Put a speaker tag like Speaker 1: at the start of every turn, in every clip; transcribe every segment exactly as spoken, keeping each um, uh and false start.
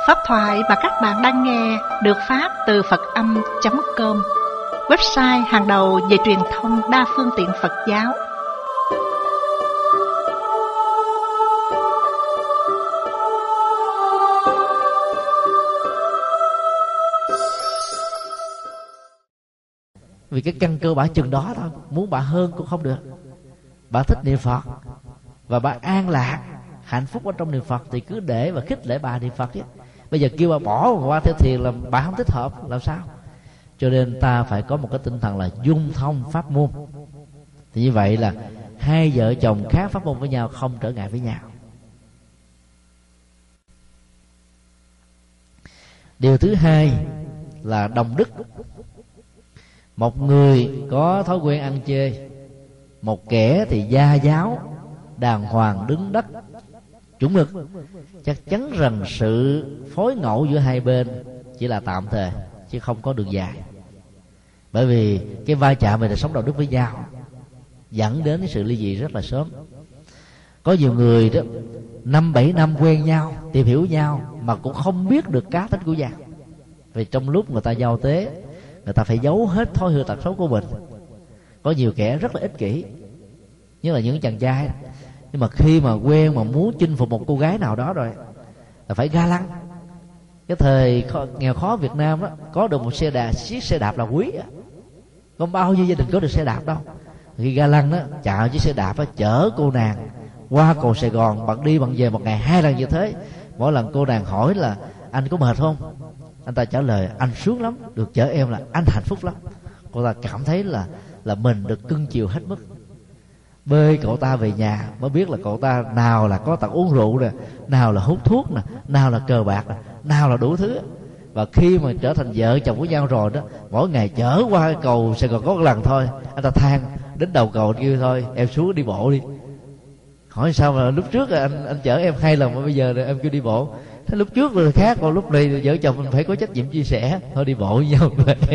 Speaker 1: Pháp thoại mà các bạn đang nghe được phát từ Phật Âm chấm com, website hàng đầu về truyền thông đa phương tiện Phật giáo.
Speaker 2: Vì cái căn cơ bả chừng đó thôi, muốn bả hơn cũng không được. Bả thích niệm Phật và bả an lạc, hạnh phúc ở trong niệm Phật thì cứ để và khích lệ bà niệm Phật chứ. Bây giờ kêu bà bỏ qua theo thiền là bà không thích hợp, làm sao? Cho nên ta phải có một cái tinh thần là dung thông pháp môn. Thì như vậy là hai vợ chồng khác pháp môn với nhau không trở ngại với nhau. Điều thứ hai là đồng đức. Một người có thói quen ăn chê, một kẻ thì gia giáo, đàng hoàng đứng đất, chuẩn mực, chắc chắn rằng sự phối ngẫu giữa hai bên chỉ là tạm thời chứ không có đường dài. Bởi vì cái va chạm về đời sống đạo đức với nhau dẫn đến cái sự ly dị rất là sớm. Có nhiều người đó năm bảy năm quen nhau, tìm hiểu nhau mà cũng không biết được cá tính của nhau. Vì trong lúc người ta giao tế, người ta phải giấu hết thói hư tật xấu của mình. Có nhiều kẻ rất là ích kỷ, như là những chàng trai, nhưng mà khi mà quen mà muốn chinh phục một cô gái nào đó rồi là phải ga lăng. Cái thời khó, nghèo khó Việt Nam đó, có được một xe đạp, chiếc xe đạp là quý. Không bao nhiêu gia đình có được xe đạp đâu. Khi ga lăng đó, chào chiếc xe đạp đó, chở cô nàng qua cầu Sài Gòn, bạn đi bạn về một ngày hai lần như thế. Mỗi lần cô nàng hỏi là anh có mệt không, anh ta trả lời anh sướng lắm, được chở em là anh hạnh phúc lắm. Cô ta cảm thấy là là mình được cưng chiều hết mức. Bê cậu ta về nhà mới biết là cậu ta nào là có tật uống rượu nè, nào là hút thuốc nè, nào là cờ bạc nè, nào là đủ thứ. Và khi mà trở thành vợ chồng của nhau rồi đó, mỗi ngày chở qua cầu Sài Gòn có một lần thôi, anh ta than đến đầu cầu kêu thôi em xuống đi bộ đi. Hỏi sao mà lúc trước anh anh chở em hai lần mà bây giờ em kêu đi bộ? Thế lúc trước rồi khác, còn lúc này vợ chồng mình phải có trách nhiệm chia sẻ, thôi đi bộ với nhau.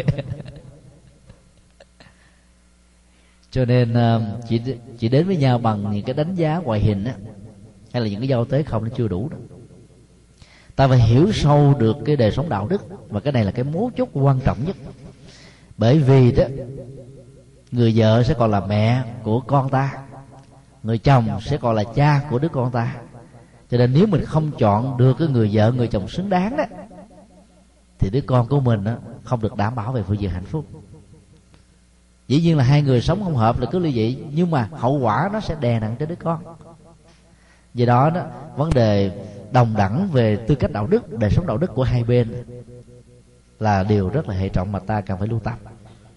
Speaker 2: Cho nên chỉ chỉ đến với nhau bằng những cái đánh giá ngoại hình á, hay là những cái giao tế không, nó chưa đủ đâu. Ta phải hiểu sâu được cái đời sống đạo đức, và cái này là cái mấu chốt quan trọng nhất. Bởi vì đó, người vợ sẽ còn là mẹ của con ta, người chồng sẽ còn là cha của đứa con ta. Cho nên nếu mình không chọn được cái người vợ, người chồng xứng đáng đó, thì đứa con của mình đó không được đảm bảo về phương diện hạnh phúc. Dĩ nhiên là hai người sống không hợp là cứ ly dị, nhưng mà hậu quả nó sẽ đè nặng trên đứa con. Vì đó đó, vấn đề đồng đẳng về tư cách đạo đức, đời sống đạo đức của hai bên là điều rất là hệ trọng mà ta cần phải lưu tâm.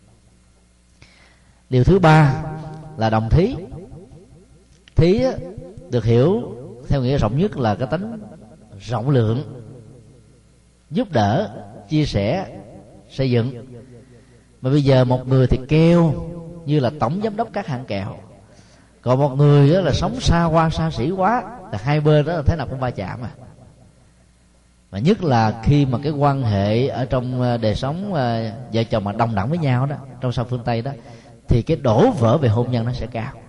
Speaker 2: Điều thứ ba là đồng thí. Thí được hiểu theo nghĩa rộng nhất là cái tính rộng lượng, giúp đỡ, chia sẻ, xây dựng. Mà bây giờ một người thì keo như là tổng giám đốc các hãng kẹo, còn một người đó là sống xa hoa xa xỉ quá, là hai bên đó là thế nào cũng va chạm à. Và nhất là khi mà cái quan hệ ở trong đời sống vợ chồng mà đồng đẳng với nhau đó, trong xã hội phương Tây đó, thì cái đổ vỡ về hôn nhân nó sẽ cao.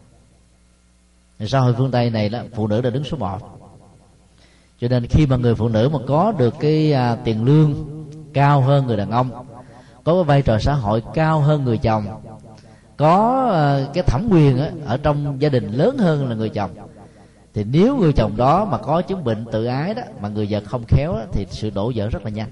Speaker 2: Xã hội phương Tây này đó, phụ nữ đã đứng số một. Cho nên khi mà người phụ nữ mà có được cái à, tiền lương cao hơn người đàn ông, có cái vai trò xã hội cao hơn người chồng, có à, cái thẩm quyền á, ở trong gia đình lớn hơn là người chồng, thì nếu người chồng đó mà có chứng bệnh tự ái đó, mà người vợ không khéo đó, thì sự đổ vỡ rất là nhanh.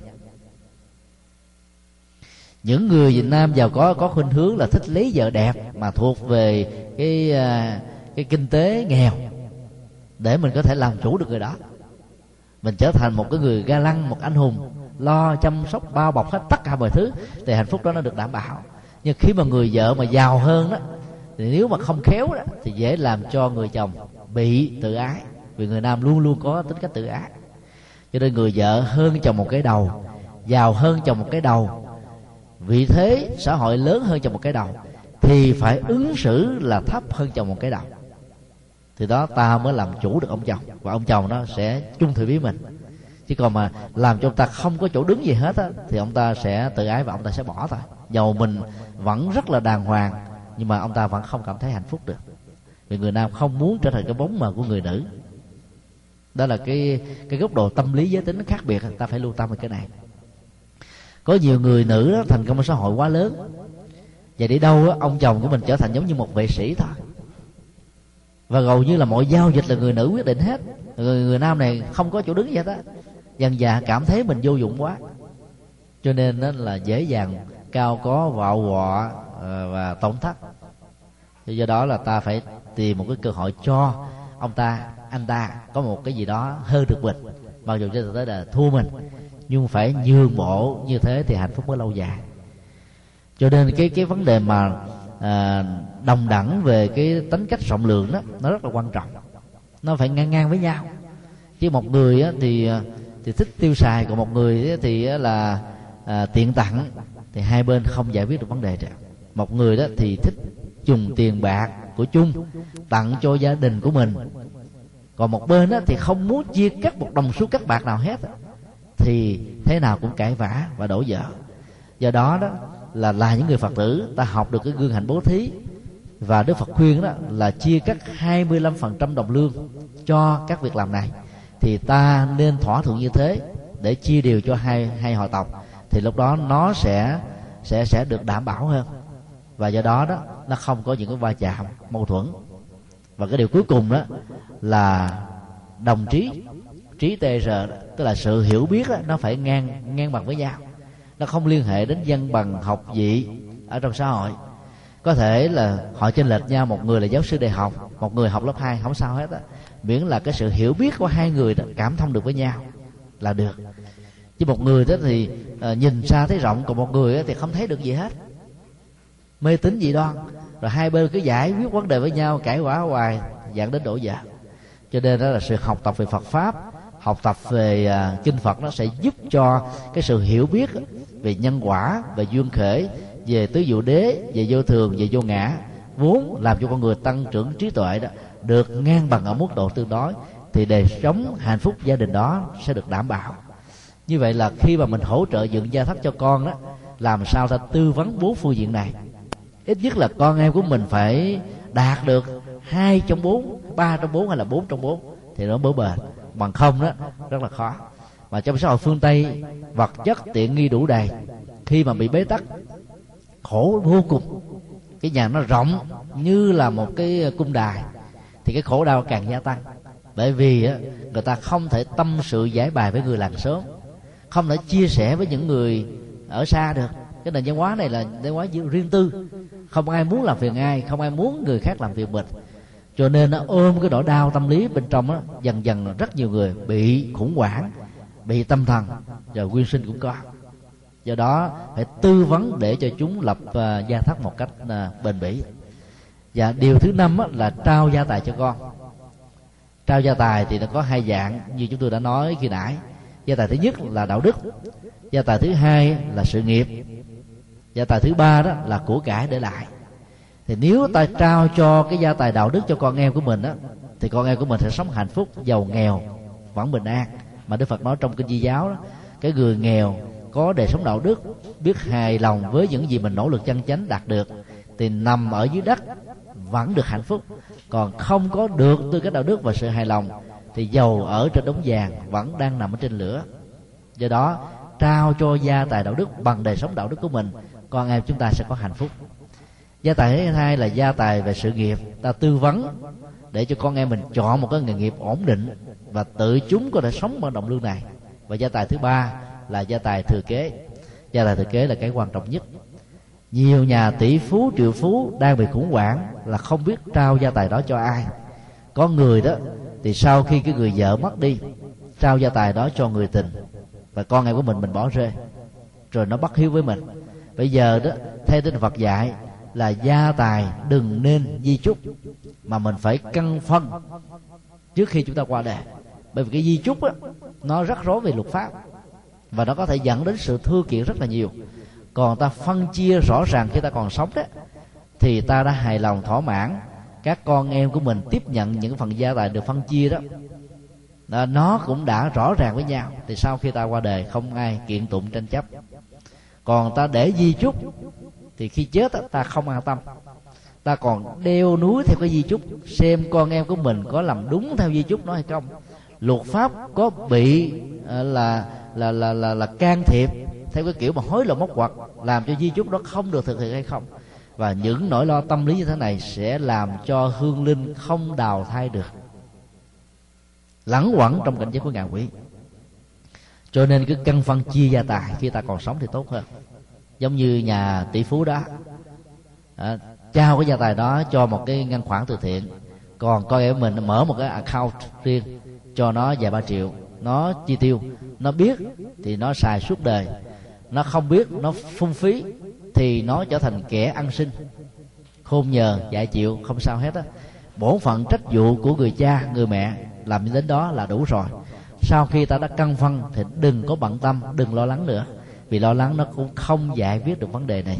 Speaker 2: Những người Việt Nam giàu có có khuynh hướng là thích lấy vợ đẹp mà thuộc về cái à, cái kinh tế nghèo, để mình có thể làm chủ được người đó. Mình trở thành một cái người ga lăng, một anh hùng, lo chăm sóc bao bọc hết tất cả mọi thứ, thì hạnh phúc đó nó được đảm bảo. Nhưng khi mà người vợ mà giàu hơn đó, thì nếu mà không khéo đó, thì dễ làm cho người chồng bị tự ái. Vì người Nam luôn luôn có tính cách tự ái. Cho nên người vợ hơn chồng một cái đầu, giàu hơn chồng một cái đầu, vị thế xã hội lớn hơn chồng một cái đầu, thì phải ứng xử là thấp hơn chồng một cái đầu. Thì đó ta mới làm chủ được ông chồng, và ông chồng đó sẽ chung thủy với mình. Chứ còn mà làm cho ông ta không có chỗ đứng gì hết á, thì ông ta sẽ tự ái và ông ta sẽ bỏ thôi. Dầu mình vẫn rất là đàng hoàng, nhưng mà ông ta vẫn không cảm thấy hạnh phúc được. Vì người Nam không muốn trở thành cái bóng mờ của người nữ. Đó là cái cái góc độ tâm lý giới tính nó khác biệt, ta phải lưu tâm về cái này. Có nhiều người nữ đó, thành công trong xã hội quá lớn, và đi đâu đó, ông chồng của mình trở thành giống như một vệ sĩ thôi, và gần như là mọi giao dịch là người nữ quyết định hết. Người, người nam này không có chỗ đứng gì hết á. Dần dà cảm thấy mình vô dụng quá, cho nên đó là dễ dàng cao có, vạo vọ và tổn thất. Do đó là ta phải tìm một cái cơ hội cho ông ta, anh ta có một cái gì đó hơn được mình, mặc dù trên thực tế là thua mình, nhưng phải nhường bộ như thế thì hạnh phúc mới lâu dài. Cho nên cái cái vấn đề mà à, đồng đẳng về cái tính cách rộng lượng đó, nó rất là quan trọng. Nó phải ngang ngang với nhau. Chứ một người á, thì thì thích tiêu xài, còn một người á, thì á, là à, tiện tặng, thì hai bên không giải quyết được vấn đề được. Một người đó thì thích dùng tiền bạc của chung tặng cho gia đình của mình, còn một bên đó thì không muốn chia cắt một đồng xu cắt bạc nào hết, thì thế nào cũng cãi vã và đổ vỡ. Do đó đó là là những người Phật tử, ta học được cái gương hạnh bố thí, và Đức Phật khuyên đó là chia cắt hai mươi lăm phần trăm đồng lương cho các việc làm này, thì ta nên thỏa thuận như thế để chia đều cho hai hai họ tộc, thì lúc đó nó sẽ sẽ sẽ được đảm bảo hơn, và do đó đó nó không có những cái va chạm mâu thuẫn. Và cái điều cuối cùng đó là đồng trí, trí tê rờ, tức là sự hiểu biết đó, nó phải ngang ngang bằng với nhau, nó không liên hệ đến văn bằng học vị ở trong xã hội. Có thể là họ chênh lệch nhau, một người là giáo sư đại học, một người học lớp hai, không sao hết á, miễn là cái sự hiểu biết của hai người đó cảm thông được với nhau là được. Chứ một người đó thì uh, nhìn xa thấy rộng, còn một người đó thì không thấy được gì hết, mê tín dị đoan, rồi hai bên cứ giải quyết vấn đề với nhau, cãi vã hoài, dẫn đến đổ vỡ. Cho nên đó là sự học tập về Phật pháp, học tập về uh, kinh Phật, nó sẽ giúp cho cái sự hiểu biết về nhân quả, về duyên khởi, về tứ diệu đế, về vô thường, về vô ngã, vốn làm cho con người tăng trưởng trí tuệ đó được ngang bằng ở mức độ tương đối, thì đời sống hạnh phúc gia đình đó sẽ được đảm bảo. Như vậy là khi mà mình hỗ trợ dựng gia thất cho con đó, làm sao ta tư vấn bốn phương diện này, ít nhất là con em của mình phải đạt được hai trong bốn, ba trong bốn hay là bốn trong bốn thì nó mới bền. Bằng không đó rất là khó. Mà trong xã hội phương Tây, vật chất tiện nghi đủ đầy, khi mà bị bế tắc khổ vô cùng, cái nhà nó rộng như là một cái cung đài, thì cái khổ đau càng gia tăng. Bởi vì á, người ta không thể tâm sự giải bài với người làng xóm, không thể chia sẻ với những người ở xa được. Cái nền văn hóa này là nền văn hóa riêng tư, không ai muốn làm phiền ai, không ai muốn người khác làm phiền mình. Cho nên nó ôm cái nỗi đau tâm lý bên trong đó, dần dần rất nhiều người bị khủng hoảng, bị tâm thần, rồi quyên sinh cũng có. Do đó phải tư vấn để cho chúng lập uh, gia thất một cách uh, bền bỉ. Và điều thứ năm á, là trao gia tài cho con. Trao gia tài thì nó có hai dạng như chúng tôi đã nói khi nãy. Gia tài thứ nhất là đạo đức, gia tài thứ hai là sự nghiệp, gia tài thứ ba đó là của cải để lại. Thì nếu ta trao cho cái gia tài đạo đức cho con em của mình á, thì con em của mình sẽ sống hạnh phúc, giàu nghèo vẫn bình an. Mà Đức Phật nói trong kinh Di Giáo đó, cái người nghèo có đời sống đạo đức, biết hài lòng với những gì mình nỗ lực chân chánh đạt được, thì nằm ở dưới đất vẫn được hạnh phúc. Còn không có được tư cách đạo đức và sự hài lòng, thì dầu ở trên đống vàng vẫn đang nằm ở trên lửa. Do đó trao cho gia tài đạo đức bằng đời sống đạo đức của mình, con em chúng ta sẽ có hạnh phúc. Gia tài thứ hai là gia tài về sự nghiệp, ta tư vấn để cho con em mình chọn một cái nghề nghiệp ổn định và tự chúng có thể sống bằng đồng lương này. Và gia tài thứ ba là gia tài thừa kế. Gia tài thừa kế là cái quan trọng nhất. Nhiều nhà tỷ phú triệu phú đang bị khủng hoảng là không biết trao gia tài đó cho ai. Có người đó thì sau khi cái người vợ mất đi, trao gia tài đó cho người tình, và con em của mình mình bỏ rơi, rồi nó bất hiếu với mình. Bây giờ đó theo tinh Phật dạy là gia tài đừng nên di chúc, mà mình phải căn phân trước khi chúng ta qua đời. Bởi vì cái di chúc á, nó rắc rối về luật pháp, và nó có thể dẫn đến sự thưa kiện rất là nhiều. Còn ta phân chia rõ ràng khi ta còn sống đó, thì ta đã hài lòng thỏa mãn. Các con em của mình tiếp nhận những phần gia tài được phân chia đó, đó nó cũng đã rõ ràng với nhau, thì sau khi ta qua đời không ai kiện tụng tranh chấp. Còn ta để di chúc thì khi chết ta không an tâm, ta còn đeo núi theo cái di chúc, xem con em của mình có làm đúng theo di chúc nó hay không. luật pháp có bị uh, là, là là là là can thiệp theo cái kiểu mà hối lộ móc ngoặt, làm cho di chúc đó không được thực hiện hay không. Và những nỗi lo tâm lý như thế này sẽ làm cho hương linh không đào thai được, lẳng quẩn trong cảnh giới của ngạ quỷ. Cho nên cái căn phân chia gia tài khi ta còn sống thì tốt hơn. Giống như nhà tỷ phú đó, à, trao cái gia tài đó cho một cái ngân khoản từ thiện, còn con em mình mở một cái account riêng cho nó vài ba triệu, nó chi tiêu, nó biết thì nó xài suốt đời, nó không biết nó phung phí thì nó trở thành kẻ ăn xin, khôn nhờ dại chịu, không sao hết á. Bổn phận trách vụ của người cha người mẹ làm đến đó là đủ rồi. Sau khi ta đã căn phân thì đừng có bận tâm, đừng lo lắng nữa, vì lo lắng nó cũng không giải quyết được vấn đề này.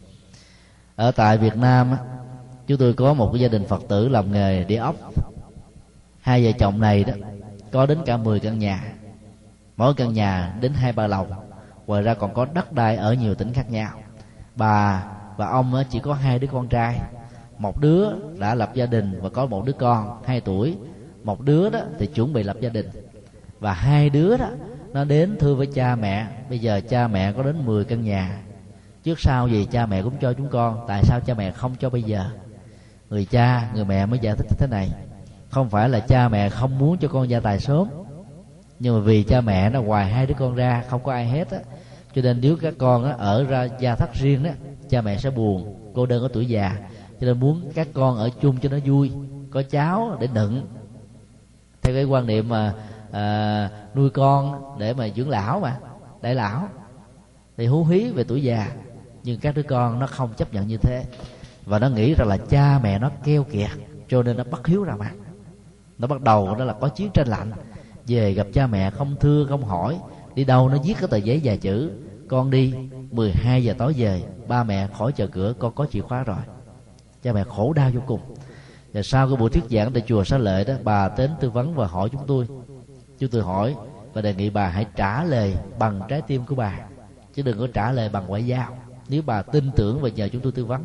Speaker 2: Ở tại Việt Nam á, chúng tôi có một cái gia đình Phật tử làm nghề địa ốc. Hai vợ chồng này đó có đến cả mười căn nhà, mỗi căn nhà đến hai ba lầu, ngoài ra còn có đất đai ở nhiều tỉnh khác nhau. Bà và ông chỉ có hai đứa con trai, một đứa đã lập gia đình và có một đứa con hai tuổi, một đứa đó thì chuẩn bị lập gia đình, và hai đứa đó nó đến thưa với cha mẹ. Bây giờ cha mẹ có đến mười căn nhà, trước sau gì cha mẹ cũng cho chúng con, tại sao cha mẹ không cho bây giờ? Người cha người mẹ mới giải thích thế này: không phải là cha mẹ không muốn cho con gia tài sớm, nhưng mà vì cha mẹ nó ngoài hai đứa con ra không có ai hết á, cho nên nếu các con á, ở ra gia thất riêng đó, cha mẹ sẽ buồn, cô đơn ở tuổi già, cho nên muốn các con ở chung cho nó vui, có cháu để đựng, theo cái quan niệm mà à, nuôi con để mà dưỡng lão mà đại lão thì hú hí về tuổi già. Nhưng các đứa con nó không chấp nhận như thế, và nó nghĩ rằng là cha mẹ nó keo kiệt, cho nên nó bất hiếu ra mặt. Nó bắt đầu đó là có chiến tranh lạnh, về gặp cha mẹ không thưa không hỏi, đi đâu nó viết cái tờ giấy vài chữ: con đi, mười hai giờ tối về, ba mẹ khỏi chờ cửa, con có chìa khóa rồi. Cha mẹ khổ đau vô cùng. Và sau cái buổi thuyết giảng tại chùa Xá Lợi đó, bà đến tư vấn và hỏi chúng tôi. Chúng tôi hỏi và đề nghị bà hãy trả lời bằng trái tim của bà, chứ đừng có trả lời bằng ngoại giao, nếu bà tin tưởng và nhờ chúng tôi tư vấn.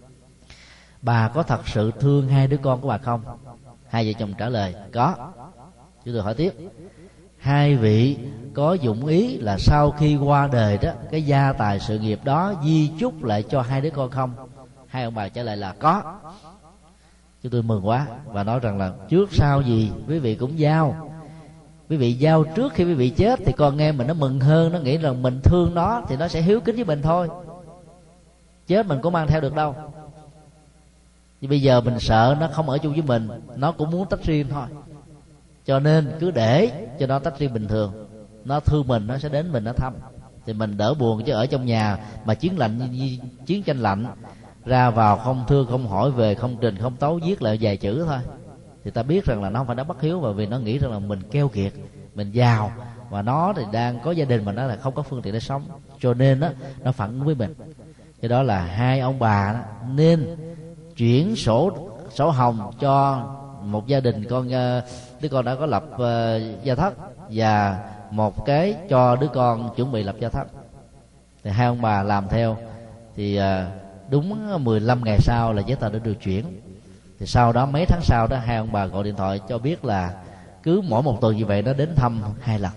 Speaker 2: Bà có thật sự thương hai đứa con của bà không? Hai vợ chồng trả lời có. Chúng tôi hỏi tiếp: hai vị có dụng ý là sau khi qua đời đó, cái gia tài sự nghiệp đó di chúc lại cho hai đứa con không? Hai ông bà trả lời là có. Chúng tôi mừng quá và nói rằng là trước sau gì quý vị cũng giao. Quý vị giao trước khi quý vị chết thì con em mình nó mừng hơn, nó nghĩ rằng mình thương nó thì nó sẽ hiếu kính với mình thôi. Chết mình có mang theo được đâu. Nhưng bây giờ mình sợ nó không ở chung với mình, nó cũng muốn tách riêng thôi, cho nên cứ để cho nó tách riêng bình thường. Nó thương mình nó sẽ đến mình nó thăm, thì mình đỡ buồn. Chứ ở trong nhà mà chiến lạnh, chiến tranh lạnh, ra vào không thương không hỏi, về không trình không tấu, viết lại vài chữ thôi, thì ta biết rằng là nó không phải nó bất hiếu, và vì nó nghĩ rằng là mình keo kiệt, mình giàu, và nó thì đang có gia đình mà nó là không có phương tiện để sống, cho nên đó, nó phản ứng với mình. Cho đó là hai ông bà đó, nên chuyển sổ sổ hồng cho một gia đình con đứa con đã có lập uh, gia thất, và một cái cho đứa con chuẩn bị lập gia thất. Thì hai ông bà làm theo, thì uh, đúng mười lăm ngày sau là giấy tờ đã được chuyển. Thì sau đó mấy tháng sau đó, hai ông bà gọi điện thoại cho biết là cứ mỗi một tuần như vậy nó đến thăm hai lần.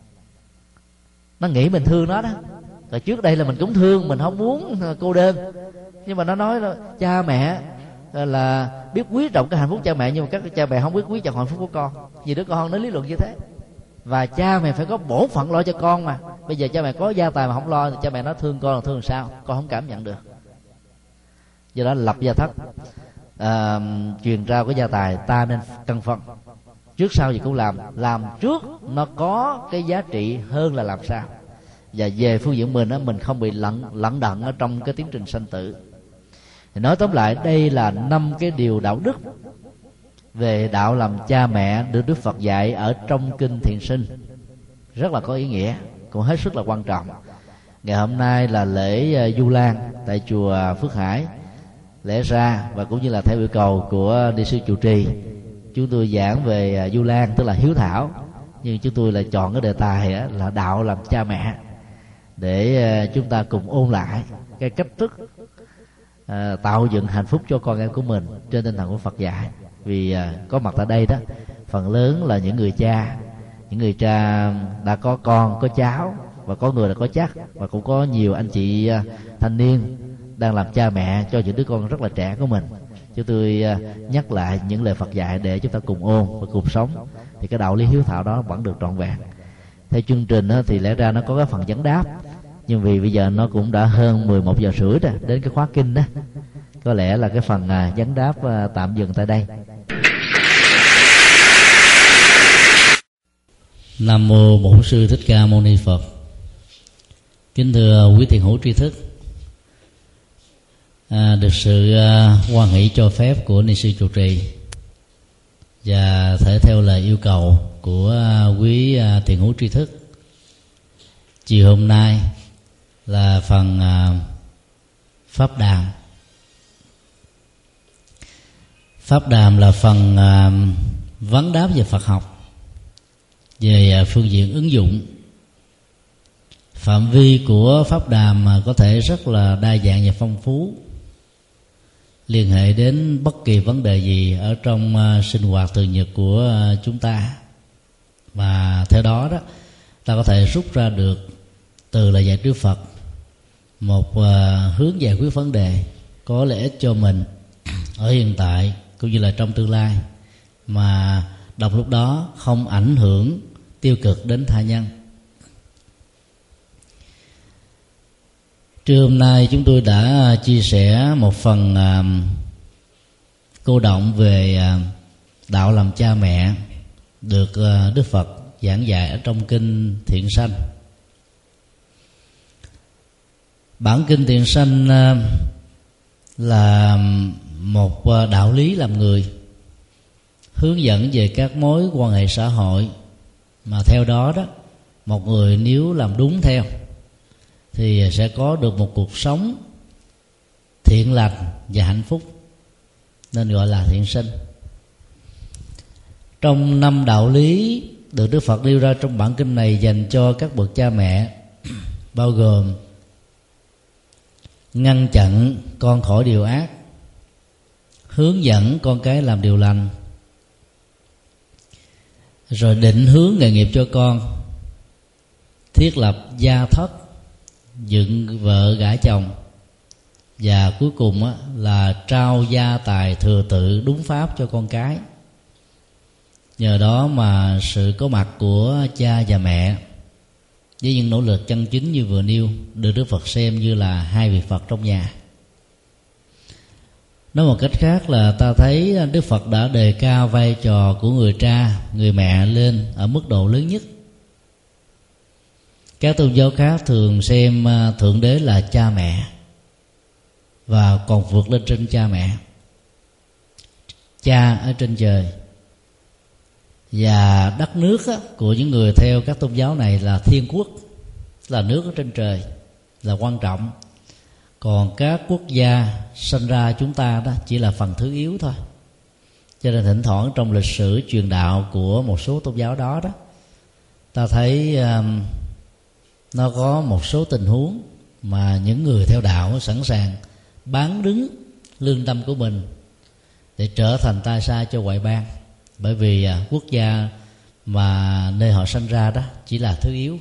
Speaker 2: Nó nghĩ mình thương nó đó. Rồi trước đây là mình cũng thương, mình không muốn cô đơn, nhưng mà nó nói là cha mẹ là biết quý trọng cái hạnh phúc cha mẹ, nhưng mà các cha mẹ không biết quý trọng hạnh phúc của con. Vì đứa con nó lý luận như thế. Và cha mẹ phải có bổn phận lo cho con mà. Bây giờ cha mẹ có gia tài mà không lo thì cha mẹ nó thương con là thương sao? Con không cảm nhận được. Do đó lập gia thất, à, truyền trao cái gia tài, ta nên căn phân. Trước sau gì cũng làm. Làm trước nó có cái giá trị hơn là làm sao. Và về phương diện mình á, mình không bị lận lận đận ở trong cái tiến trình sanh tử. Thì nói tóm lại, đây là năm cái điều đạo đức về đạo làm cha mẹ được Đức Phật dạy ở trong kinh Thiền Sinh, rất là có ý nghĩa, cũng hết sức là quan trọng. Ngày hôm nay là lễ Du Lan tại chùa Phước Hải, lễ ra và cũng như là theo yêu cầu của ni sư trụ trì, chúng tôi giảng về Du Lan, tức là hiếu thảo, nhưng chúng tôi lại chọn cái đề tài là đạo làm cha mẹ, để chúng ta cùng ôn lại cái cách thức tạo dựng hạnh phúc cho con em của mình trên tinh thần của Phật dạy. Vì có mặt tại đây đó, phần lớn là những người cha, những người cha đã có con, có cháu, và có người là có chắc, và cũng có nhiều anh chị thanh niên đang làm cha mẹ cho những đứa con rất là trẻ của mình. Chúng tôi nhắc lại những lời Phật dạy để chúng ta cùng ôn và cùng sống, thì cái đạo lý hiếu thảo đó vẫn được trọn vẹn. Theo chương trình thì lẽ ra nó có cái phần vấn đáp, nhưng vì bây giờ nó cũng đã hơn mười một giờ rưỡi rồi, đến cái khóa kinh đó, có lẽ là cái phần vấn đáp tạm dừng tại đây.
Speaker 3: Nam mô Bổn Sư Thích Ca Mâu Ni Phật. Kính thưa quý thiền hữu tri thức, à, được sự à, hoan hỷ cho phép của ni sư trụ trì và thể theo lời yêu cầu của à, quý à, thiền hữu tri thức, chiều hôm nay là phần à, pháp đàm. Pháp đàm là phần à, vấn đáp về Phật học, về phương diện ứng dụng. Phạm vi của pháp đàm có thể rất là đa dạng và phong phú, liên hệ đến bất kỳ vấn đề gì ở trong sinh hoạt thường nhật của chúng ta, và theo đó đó ta có thể rút ra được từ lời dạy Đức Phật một hướng giải quyết vấn đề có lợi ích cho mình ở hiện tại cũng như là trong tương lai, mà đồng lúc đó không ảnh hưởng tiêu cực đến tha nhân. Trưa hôm nay chúng tôi đã chia sẻ một phần uh, cô động về uh, đạo làm cha mẹ được uh, Đức Phật giảng dạy ở trong kinh Thiện Sanh. Bản kinh Thiện Sanh uh, là một uh, đạo lý làm người, hướng dẫn về các mối quan hệ xã hội, mà theo đó đó một người nếu làm đúng theo thì sẽ có được một cuộc sống thiện lành và hạnh phúc, nên gọi là thiện sinh. Trong năm đạo lý được Đức Phật nêu ra trong bản kinh này dành cho các bậc cha mẹ, bao gồm ngăn chặn con khỏi điều ác, hướng dẫn con cái làm điều lành, rồi định hướng nghề nghiệp cho con, thiết lập gia thất, dựng vợ gả chồng, và cuối cùng á, là trao gia tài thừa tự đúng pháp cho con cái. Nhờ đó mà sự có mặt của cha và mẹ với những nỗ lực chân chính như vừa nêu được Đức Phật xem như là hai vị Phật trong nhà. Nói một cách khác là ta thấy Đức Phật đã đề cao vai trò của người cha, người mẹ lên ở mức độ lớn nhất. Các tôn giáo khác thường xem Thượng Đế là cha mẹ và còn vượt lên trên cha mẹ. Cha ở trên trời và đất nước của những người theo các tôn giáo này là thiên quốc, là nước ở trên trời, là quan trọng. Còn các quốc gia sinh ra chúng ta đó chỉ là phần thứ yếu thôi. Cho nên thỉnh thoảng trong lịch sử truyền đạo của một số tôn giáo đó đó, ta thấy um, nó có một số tình huống mà những người theo đạo sẵn sàng bán đứng lương tâm của mình để trở thành tai sai cho ngoại bang, bởi vì uh, quốc gia mà nơi họ sinh ra đó chỉ là thứ yếu.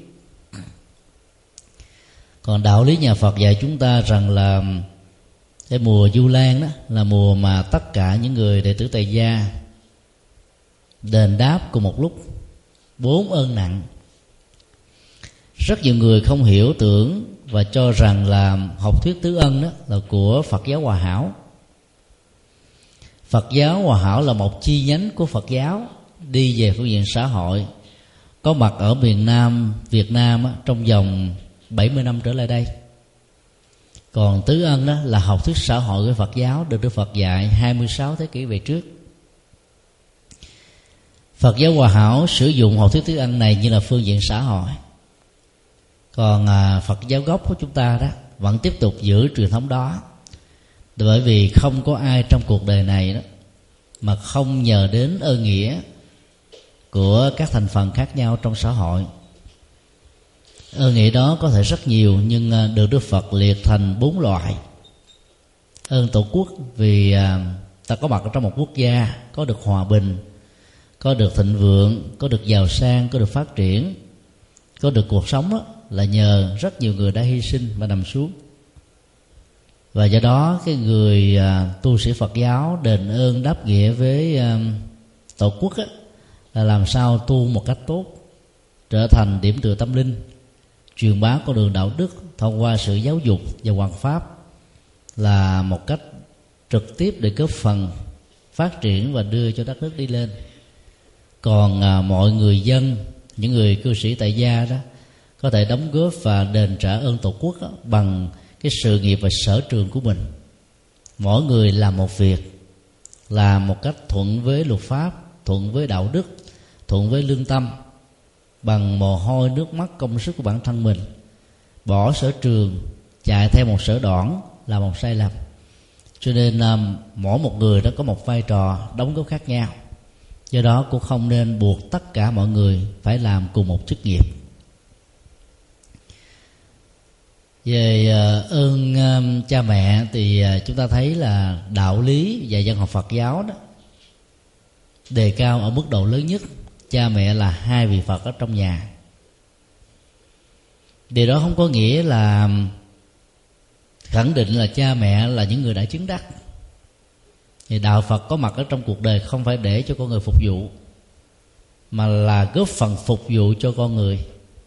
Speaker 3: Còn đạo lý nhà Phật dạy chúng ta rằng là cái mùa Vu Lan đó là mùa mà tất cả những người đệ tử Tại Gia đền đáp cùng một lúc bốn ơn nặng. Rất nhiều người không hiểu tưởng và cho rằng là học thuyết tứ ân đó là của Phật giáo Hòa Hảo. Phật giáo Hòa Hảo là một chi nhánh của Phật giáo đi về phương diện xã hội, có mặt ở miền Nam Việt Nam á, trong vòng bảy mươi năm trở lại đây. Còn tứ ân đó là học thuyết xã hội của Phật giáo được Đức Phật dạy hai mươi sáu thế kỷ về trước. Phật giáo Hòa Hảo sử dụng học thuyết tứ ân này như là phương diện xã hội. Còn à, Phật giáo gốc của chúng ta đó vẫn tiếp tục giữ truyền thống đó, bởi vì không có ai trong cuộc đời này đó mà không nhờ đến ơn nghĩa của các thành phần khác nhau trong xã hội. Ơn nghĩa đó có thể rất nhiều, nhưng được Đức Phật liệt thành bốn loại. Ơn tổ quốc, vì ta có mặt trong một quốc gia có được hòa bình, có được thịnh vượng, có được giàu sang, có được phát triển, có được cuộc sống đó, là nhờ rất nhiều người đã hy sinh và nằm xuống. Và do đó cái người à, tu sĩ Phật giáo đền ơn đáp nghĩa với à, tổ quốc á, là làm sao tu một cách tốt, trở thành điểm tựa tâm linh, truyền bá con đường đạo đức thông qua sự giáo dục và hoằng pháp, là một cách trực tiếp để góp phần phát triển và đưa cho đất nước đi lên. Còn à, mọi người dân, những người cư sĩ tại gia đó, có thể đóng góp và đền trả ơn tổ quốc đó, bằng cái sự nghiệp và sở trường của mình. Mỗi người làm một việc, làm một cách thuận với luật pháp, thuận với đạo đức, thuận với lương tâm, bằng mồ hôi nước mắt công sức của bản thân mình. Bỏ sở trường chạy theo một sở đoản là một sai lầm. Cho nên um, mỗi một người đó có một vai trò đóng góp khác nhau. Do đó cũng không nên buộc tất cả mọi người phải làm cùng một chức nghiệp. Về uh, ơn uh, cha mẹ thì uh, chúng ta thấy là đạo lý và văn học Phật giáo đó đề cao ở mức độ lớn nhất cha mẹ là hai vị Phật ở trong nhà. Điều đó không có nghĩa là khẳng định là cha mẹ là những người đã chứng đắc. Thì đạo Phật có mặt ở trong cuộc đời không phải để cho con người phục vụ, mà là góp phần phục vụ cho con người.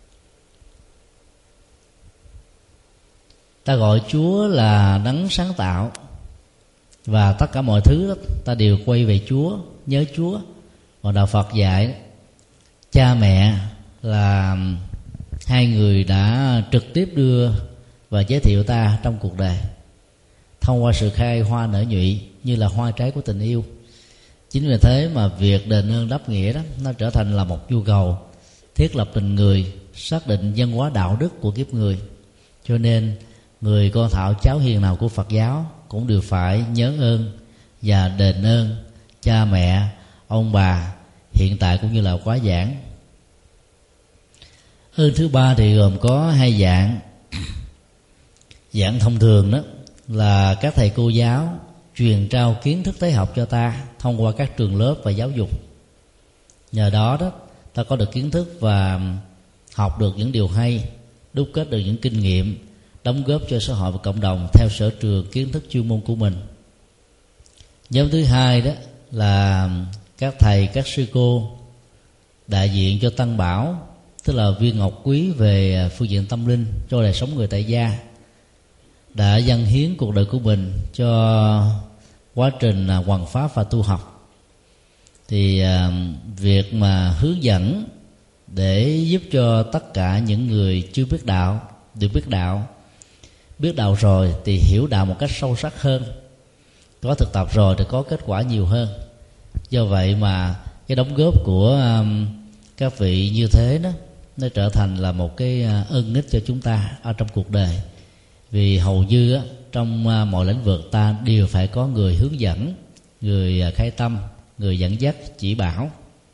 Speaker 3: Ta gọi Chúa là đấng sáng tạo, và tất cả mọi thứ đó, ta đều quay về Chúa, nhớ Chúa. Còn đạo Phật dạy cha mẹ là hai người đã trực tiếp đưa và giới thiệu ta trong cuộc đời thông qua sự khai hoa nở nhụy như là hoa trái của tình yêu. Chính vì thế mà việc đền ơn đáp nghĩa đó nó trở thành là một nhu cầu thiết lập tình người, xác định văn hóa đạo đức của kiếp người. Cho nên người con thảo cháu hiền nào của Phật giáo cũng đều phải nhớ ơn và đền ơn cha mẹ, ông bà hiện tại cũng như là quá giảng. Ơn thứ ba thì gồm có hai dạng. Dạng thông thường đó là các thầy cô giáo truyền trao kiến thức tế học cho ta thông qua các trường lớp và giáo dục. Nhờ đó đó ta có được kiến thức và học được những điều hay, đúc kết được những kinh nghiệm, đóng góp cho xã hội và cộng đồng theo sở trường kiến thức chuyên môn của mình. Nhóm thứ hai đó là các thầy, các sư cô đại diện cho Tăng Bảo, tức là viên ngọc quý về phương diện tâm linh cho đời sống người tại gia, đã dâng hiến cuộc đời của mình cho quá trình hoằng pháp và tu học. Thì việc mà hướng dẫn để giúp cho tất cả những người chưa biết đạo được biết đạo, biết đạo rồi thì hiểu đạo một cách sâu sắc hơn, có thực tập rồi thì có kết quả nhiều hơn. Do vậy mà cái đóng góp của um, các vị như thế đó, nó trở thành là một cái ơn ích cho chúng ta ở trong cuộc đời. Vì hầu như á, trong uh, mọi lĩnh vực ta đều phải có người hướng dẫn, người uh, khai tâm, người dẫn dắt, chỉ bảo.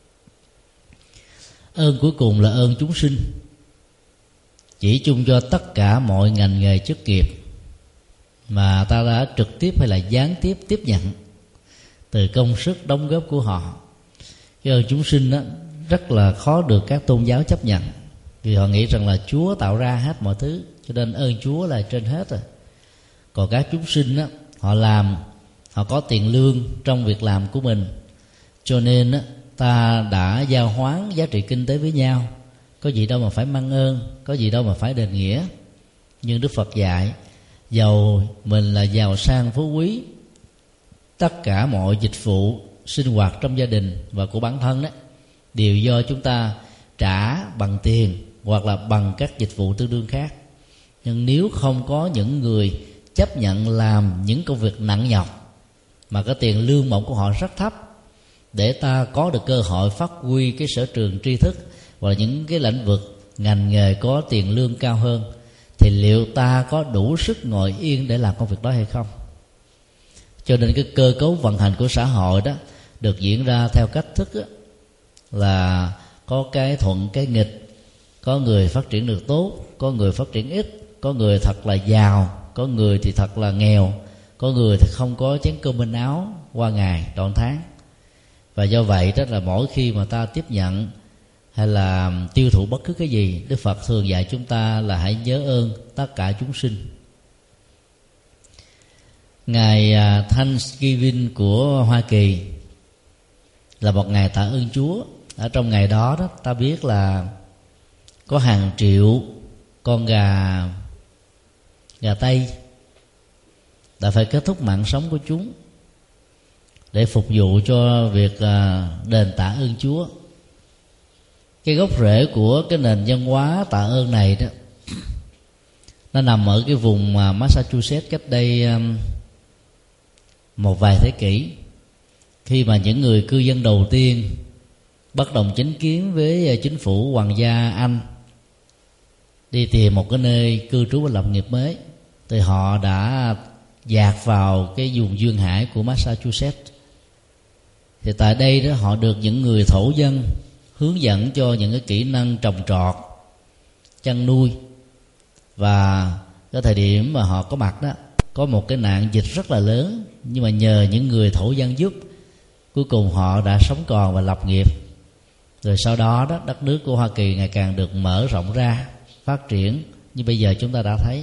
Speaker 3: Ơn cuối cùng là ơn chúng sinh, chỉ chung cho tất cả mọi ngành nghề chức nghiệp mà ta đã trực tiếp hay là gián tiếp tiếp nhận từ công sức đóng góp của họ. Cái ơn chúng sinh đó rất là khó được các tôn giáo chấp nhận, vì họ nghĩ rằng là Chúa tạo ra hết mọi thứ, cho nên ơn Chúa là trên hết rồi. Còn các chúng sinh đó, họ làm, họ có tiền lương trong việc làm của mình, cho nên đó, ta đã giao hoán giá trị kinh tế với nhau. Có gì đâu mà phải mang ơn, có gì đâu mà phải đền nghĩa. Nhưng Đức Phật dạy, dầu mình là giàu sang phú quý, tất cả mọi dịch vụ sinh hoạt trong gia đình và của bản thân đó đều do chúng ta trả bằng tiền hoặc là bằng các dịch vụ tương đương khác. Nhưng nếu không có những người chấp nhận làm những công việc nặng nhọc mà cái tiền lương bổng của họ rất thấp, để ta có được cơ hội phát huy cái sở trường tri thức hoặc là những cái lĩnh vực ngành nghề có tiền lương cao hơn, thì liệu ta có đủ sức ngồi yên để làm công việc đó hay không? Cho nên cái cơ cấu vận hành của xã hội đó được diễn ra theo cách thức đó, là có cái thuận cái nghịch, có người phát triển được tốt, có người phát triển ít, có người thật là giàu, có người thì thật là nghèo, có người thì không có chén cơm manh áo qua ngày trọn tháng. Và do vậy đó là mỗi khi mà ta tiếp nhận hay là tiêu thụ bất cứ cái gì, Đức Phật thường dạy chúng ta là hãy nhớ ơn tất cả chúng sinh. Ngày Thanksgiving của Hoa Kỳ là một ngày tạ ơn Chúa. Ở trong ngày đó, đó ta biết là có hàng triệu con gà gà Tây đã phải kết thúc mạng sống của chúng để phục vụ cho việc đền tạ ơn Chúa. Cái gốc rễ của cái nền văn hóa tạ ơn này đó, nó nằm ở cái vùng Massachusetts cách đây một vài thế kỷ, khi mà những người cư dân đầu tiên bất đồng chính kiến với chính phủ hoàng gia Anh đi tìm một cái nơi cư trú và lập nghiệp mới, thì họ đã dạt vào cái vùng duyên hải của Massachusetts. Thì tại đây đó họ được những người thổ dân hướng dẫn cho những cái kỹ năng trồng trọt, chăn nuôi. Và cái thời điểm mà họ có mặt đó, có một cái nạn dịch rất là lớn, nhưng mà nhờ những người thổ dân giúp, cuối cùng họ đã sống còn và lập nghiệp. Rồi sau đó đó, đất nước của Hoa Kỳ ngày càng được mở rộng ra, phát triển như bây giờ chúng ta đã thấy.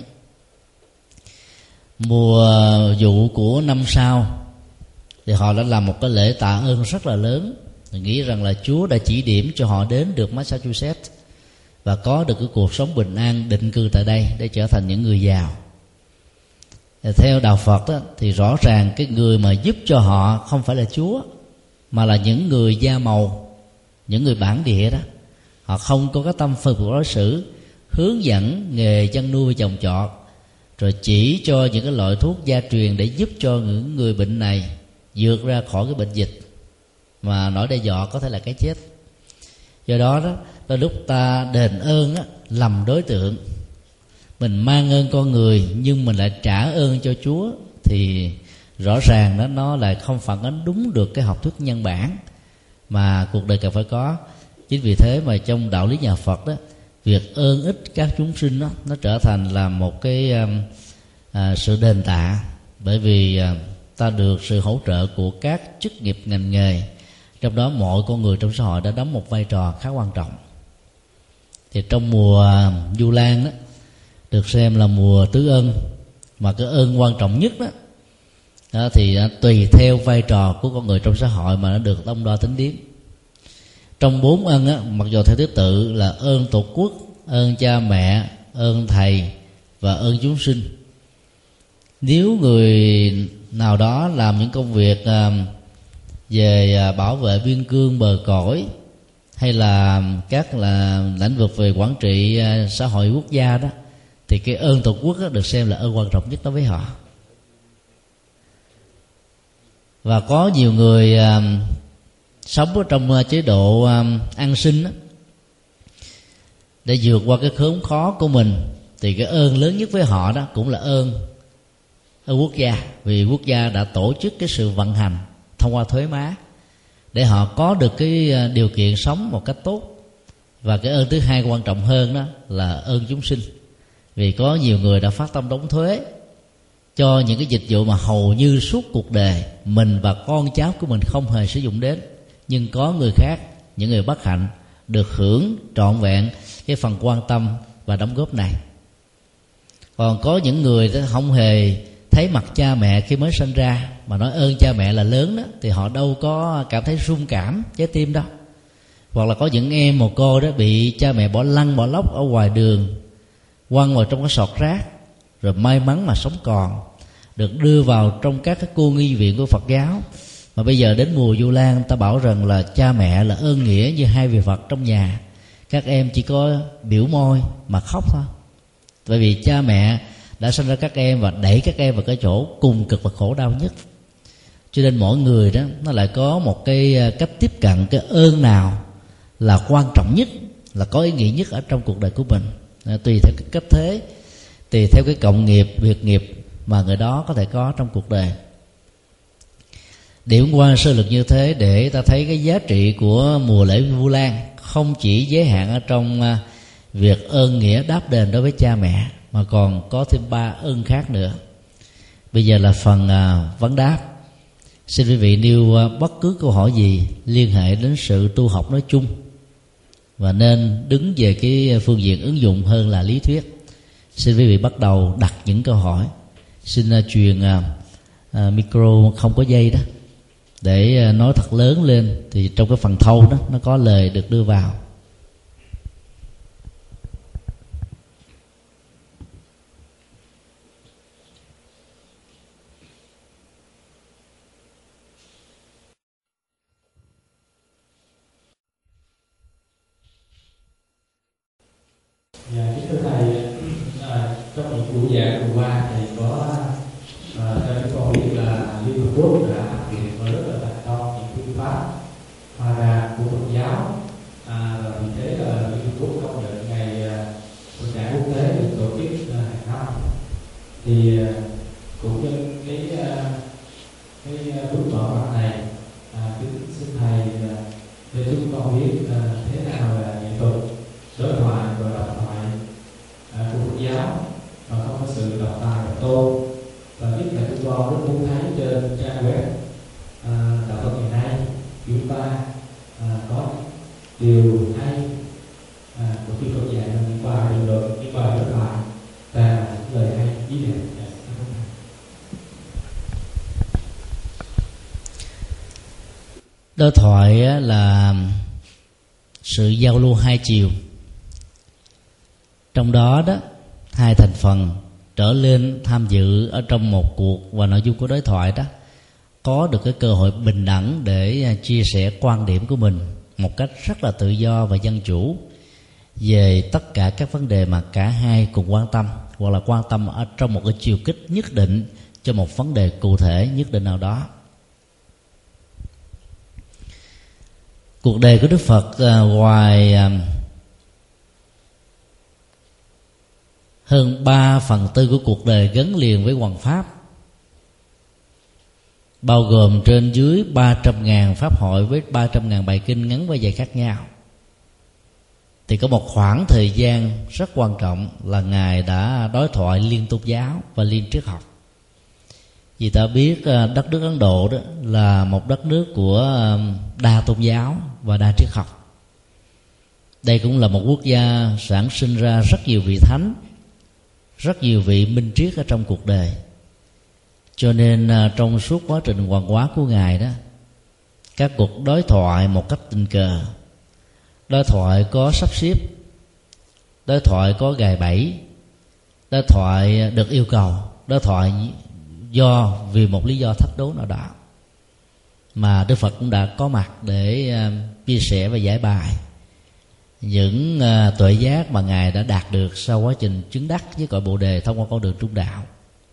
Speaker 3: Mùa vụ của năm sau thì họ đã làm một cái lễ tạ ơn rất là lớn. Tôi nghĩ rằng là Chúa đã chỉ điểm cho họ đến được Massachusetts và có được cái cuộc sống bình an định cư tại đây để trở thành những người giàu. Theo đạo Phật đó, thì rõ ràng cái người mà giúp cho họ không phải là Chúa, mà là những người da màu, những người bản địa đó. Họ không có cái tâm phân biệt đối xử, hướng dẫn nghề chăn nuôi trồng trọt, rồi chỉ cho những cái loại thuốc gia truyền để giúp cho những người bệnh này vượt ra khỏi cái bệnh dịch mà nỗi đe dọa có thể là cái chết. Do đó đó, đôi lúc ta đền ơn á, lầm đối tượng. Mình mang ơn con người nhưng mình lại trả ơn cho Chúa, thì rõ ràng đó nó lại không phản ánh đúng được cái học thuyết nhân bản mà cuộc đời cần phải có. Chính vì thế mà trong đạo lý nhà Phật đó, việc ơn ích các chúng sinh đó, nó trở thành là một cái à, sự đền tạ. Bởi vì à, ta được sự hỗ trợ của các chức nghiệp ngành nghề, trong đó mọi con người trong xã hội đã đóng một vai trò khá quan trọng. Thì trong mùa Vu Lan đó, được xem là mùa tứ ân, mà cái ơn quan trọng nhất đó, đó thì tùy theo vai trò của con người trong xã hội mà nó được đong đo tính điếm. Trong bốn ân á, mặc dù theo thứ tự là ơn tổ quốc, ơn cha mẹ, ơn thầy và ơn chúng sinh, nếu người nào đó làm những công việc về bảo vệ biên cương bờ cõi, hay là các là lĩnh vực về quản trị xã hội quốc gia đó, thì cái ơn tổ quốc đó được xem là ơn quan trọng nhất đối với họ. Và có nhiều người uh, sống ở trong uh, chế độ uh, ăn xin đó, để vượt qua cái khốn khó của mình, thì cái ơn lớn nhất với họ đó cũng là ơn ơn quốc gia, vì quốc gia đã tổ chức cái sự vận hành thông qua thuế má để họ có được cái điều kiện sống một cách tốt. Và cái ơn thứ hai quan trọng hơn đó là ơn chúng sinh, vì có nhiều người đã phát tâm đóng thuế cho những cái dịch vụ mà hầu như suốt cuộc đời mình và con cháu của mình không hề sử dụng đến, nhưng có người khác, những người bất hạnh, được hưởng trọn vẹn cái phần quan tâm và đóng góp này. Còn có những người không hề thấy mặt cha mẹ khi mới sinh ra mà nói ơn cha mẹ là lớn đó, thì họ đâu có cảm thấy rung cảm trái tim đâu. Hoặc là có những em mồ côi đó bị cha mẹ bỏ lăn bỏ lóc ở ngoài đường, quăng vào trong cái sọt rác, rồi may mắn mà sống còn, được đưa vào trong các cái cô nhi viện của Phật giáo. Mà bây giờ đến mùa Vu Lan, ta bảo rằng là cha mẹ là ơn nghĩa như hai vị Phật trong nhà. Các em chỉ có biểu môi mà khóc thôi, bởi vì cha mẹ đã sinh ra các em và đẩy các em vào cái chỗ cùng cực và khổ đau nhất. Cho nên mỗi người đó nó lại có một cái cách tiếp cận cái ơn nào là quan trọng nhất, là có ý nghĩa nhất ở trong cuộc đời của mình, tùy theo cái cách thế, tùy theo cái cộng nghiệp, việc nghiệp mà người đó có thể có trong cuộc đời. Điểm qua sơ lược như thế để ta thấy cái giá trị của mùa lễ Vu Lan không chỉ giới hạn ở trong việc ơn nghĩa đáp đền đối với cha mẹ, mà còn có thêm ba ơn khác nữa. Bây giờ là phần vấn đáp. Xin quý vị nêu bất cứ câu hỏi gì liên hệ đến sự tu học nói chung, và nên đứng về cái phương diện ứng dụng hơn là lý thuyết. Xin quý vị bắt đầu đặt những câu hỏi. Xin truyền à, micro không có dây đó, để nói thật lớn lên, thì trong cái phần thâu đó nó có lời được đưa vào.
Speaker 4: Dạ, kính thưa thầy, à, trong những buổi giảng vừa qua thì có à, theo chúng con biết là Liên Hợp Quốc đã áp dụng và rất là thành công những phương pháp hòa đàm của Phật giáo, à, và vì thế là Liên Hợp Quốc công nhận ngày Phật đản quốc tế được tổ chức hàng năm. Thì cũng như cái cái bước mở mặt này, à, kính xin thầy cho chúng con biết à, thế nào là nghệ thuật đối thoại và độc thoại à, của Phật giáo mà không có sự độc tài độc tôn, và nhất là chúng con rất muốn thấy trên trang web à, đạo Phật ngày nay chúng ta à, có điều hay à, của khi Phật dạy là những bài bình luận, những bài đối thoại và lời hay ý đẹp.
Speaker 3: Đối thoại là sự giao lưu hai chiều, trong đó đó hai thành phần trở lên tham dự ở trong một cuộc và nội dung của đối thoại đó có được cái cơ hội bình đẳng để chia sẻ quan điểm của mình một cách rất là tự do và dân chủ về tất cả các vấn đề mà cả hai cùng quan tâm, hoặc là quan tâm ở trong một cái chiều kích nhất định cho một vấn đề cụ thể nhất định nào đó. Cuộc đời của Đức Phật à, ngoài à, hơn ba phần tư của cuộc đời gắn liền với hoằng pháp, bao gồm trên dưới ba trăm ngàn pháp hội với ba trăm ngàn bài kinh ngắn và dài khác nhau, thì có một khoảng thời gian rất quan trọng là Ngài đã đối thoại liên tôn giáo và liên triết học. Vì ta biết đất nước Ấn Độ đó là một đất nước của đa tôn giáo và đa triết học. Đây cũng là một quốc gia sản sinh ra rất nhiều vị thánh, rất nhiều vị minh triết ở trong cuộc đời. Cho nên trong suốt quá trình hoàng hóa của Ngài đó, các cuộc đối thoại một cách tình cờ, đối thoại có sắp xếp, đối thoại có gài bẫy, đối thoại được yêu cầu, đối thoại do vì một lý do thách đố nào đó, mà Đức Phật cũng đã có mặt để uh, chia sẻ và giải bài những uh, tuệ giác mà Ngài đã đạt được sau quá trình chứng đắc với cội Bồ Đề thông qua con đường trung đạo.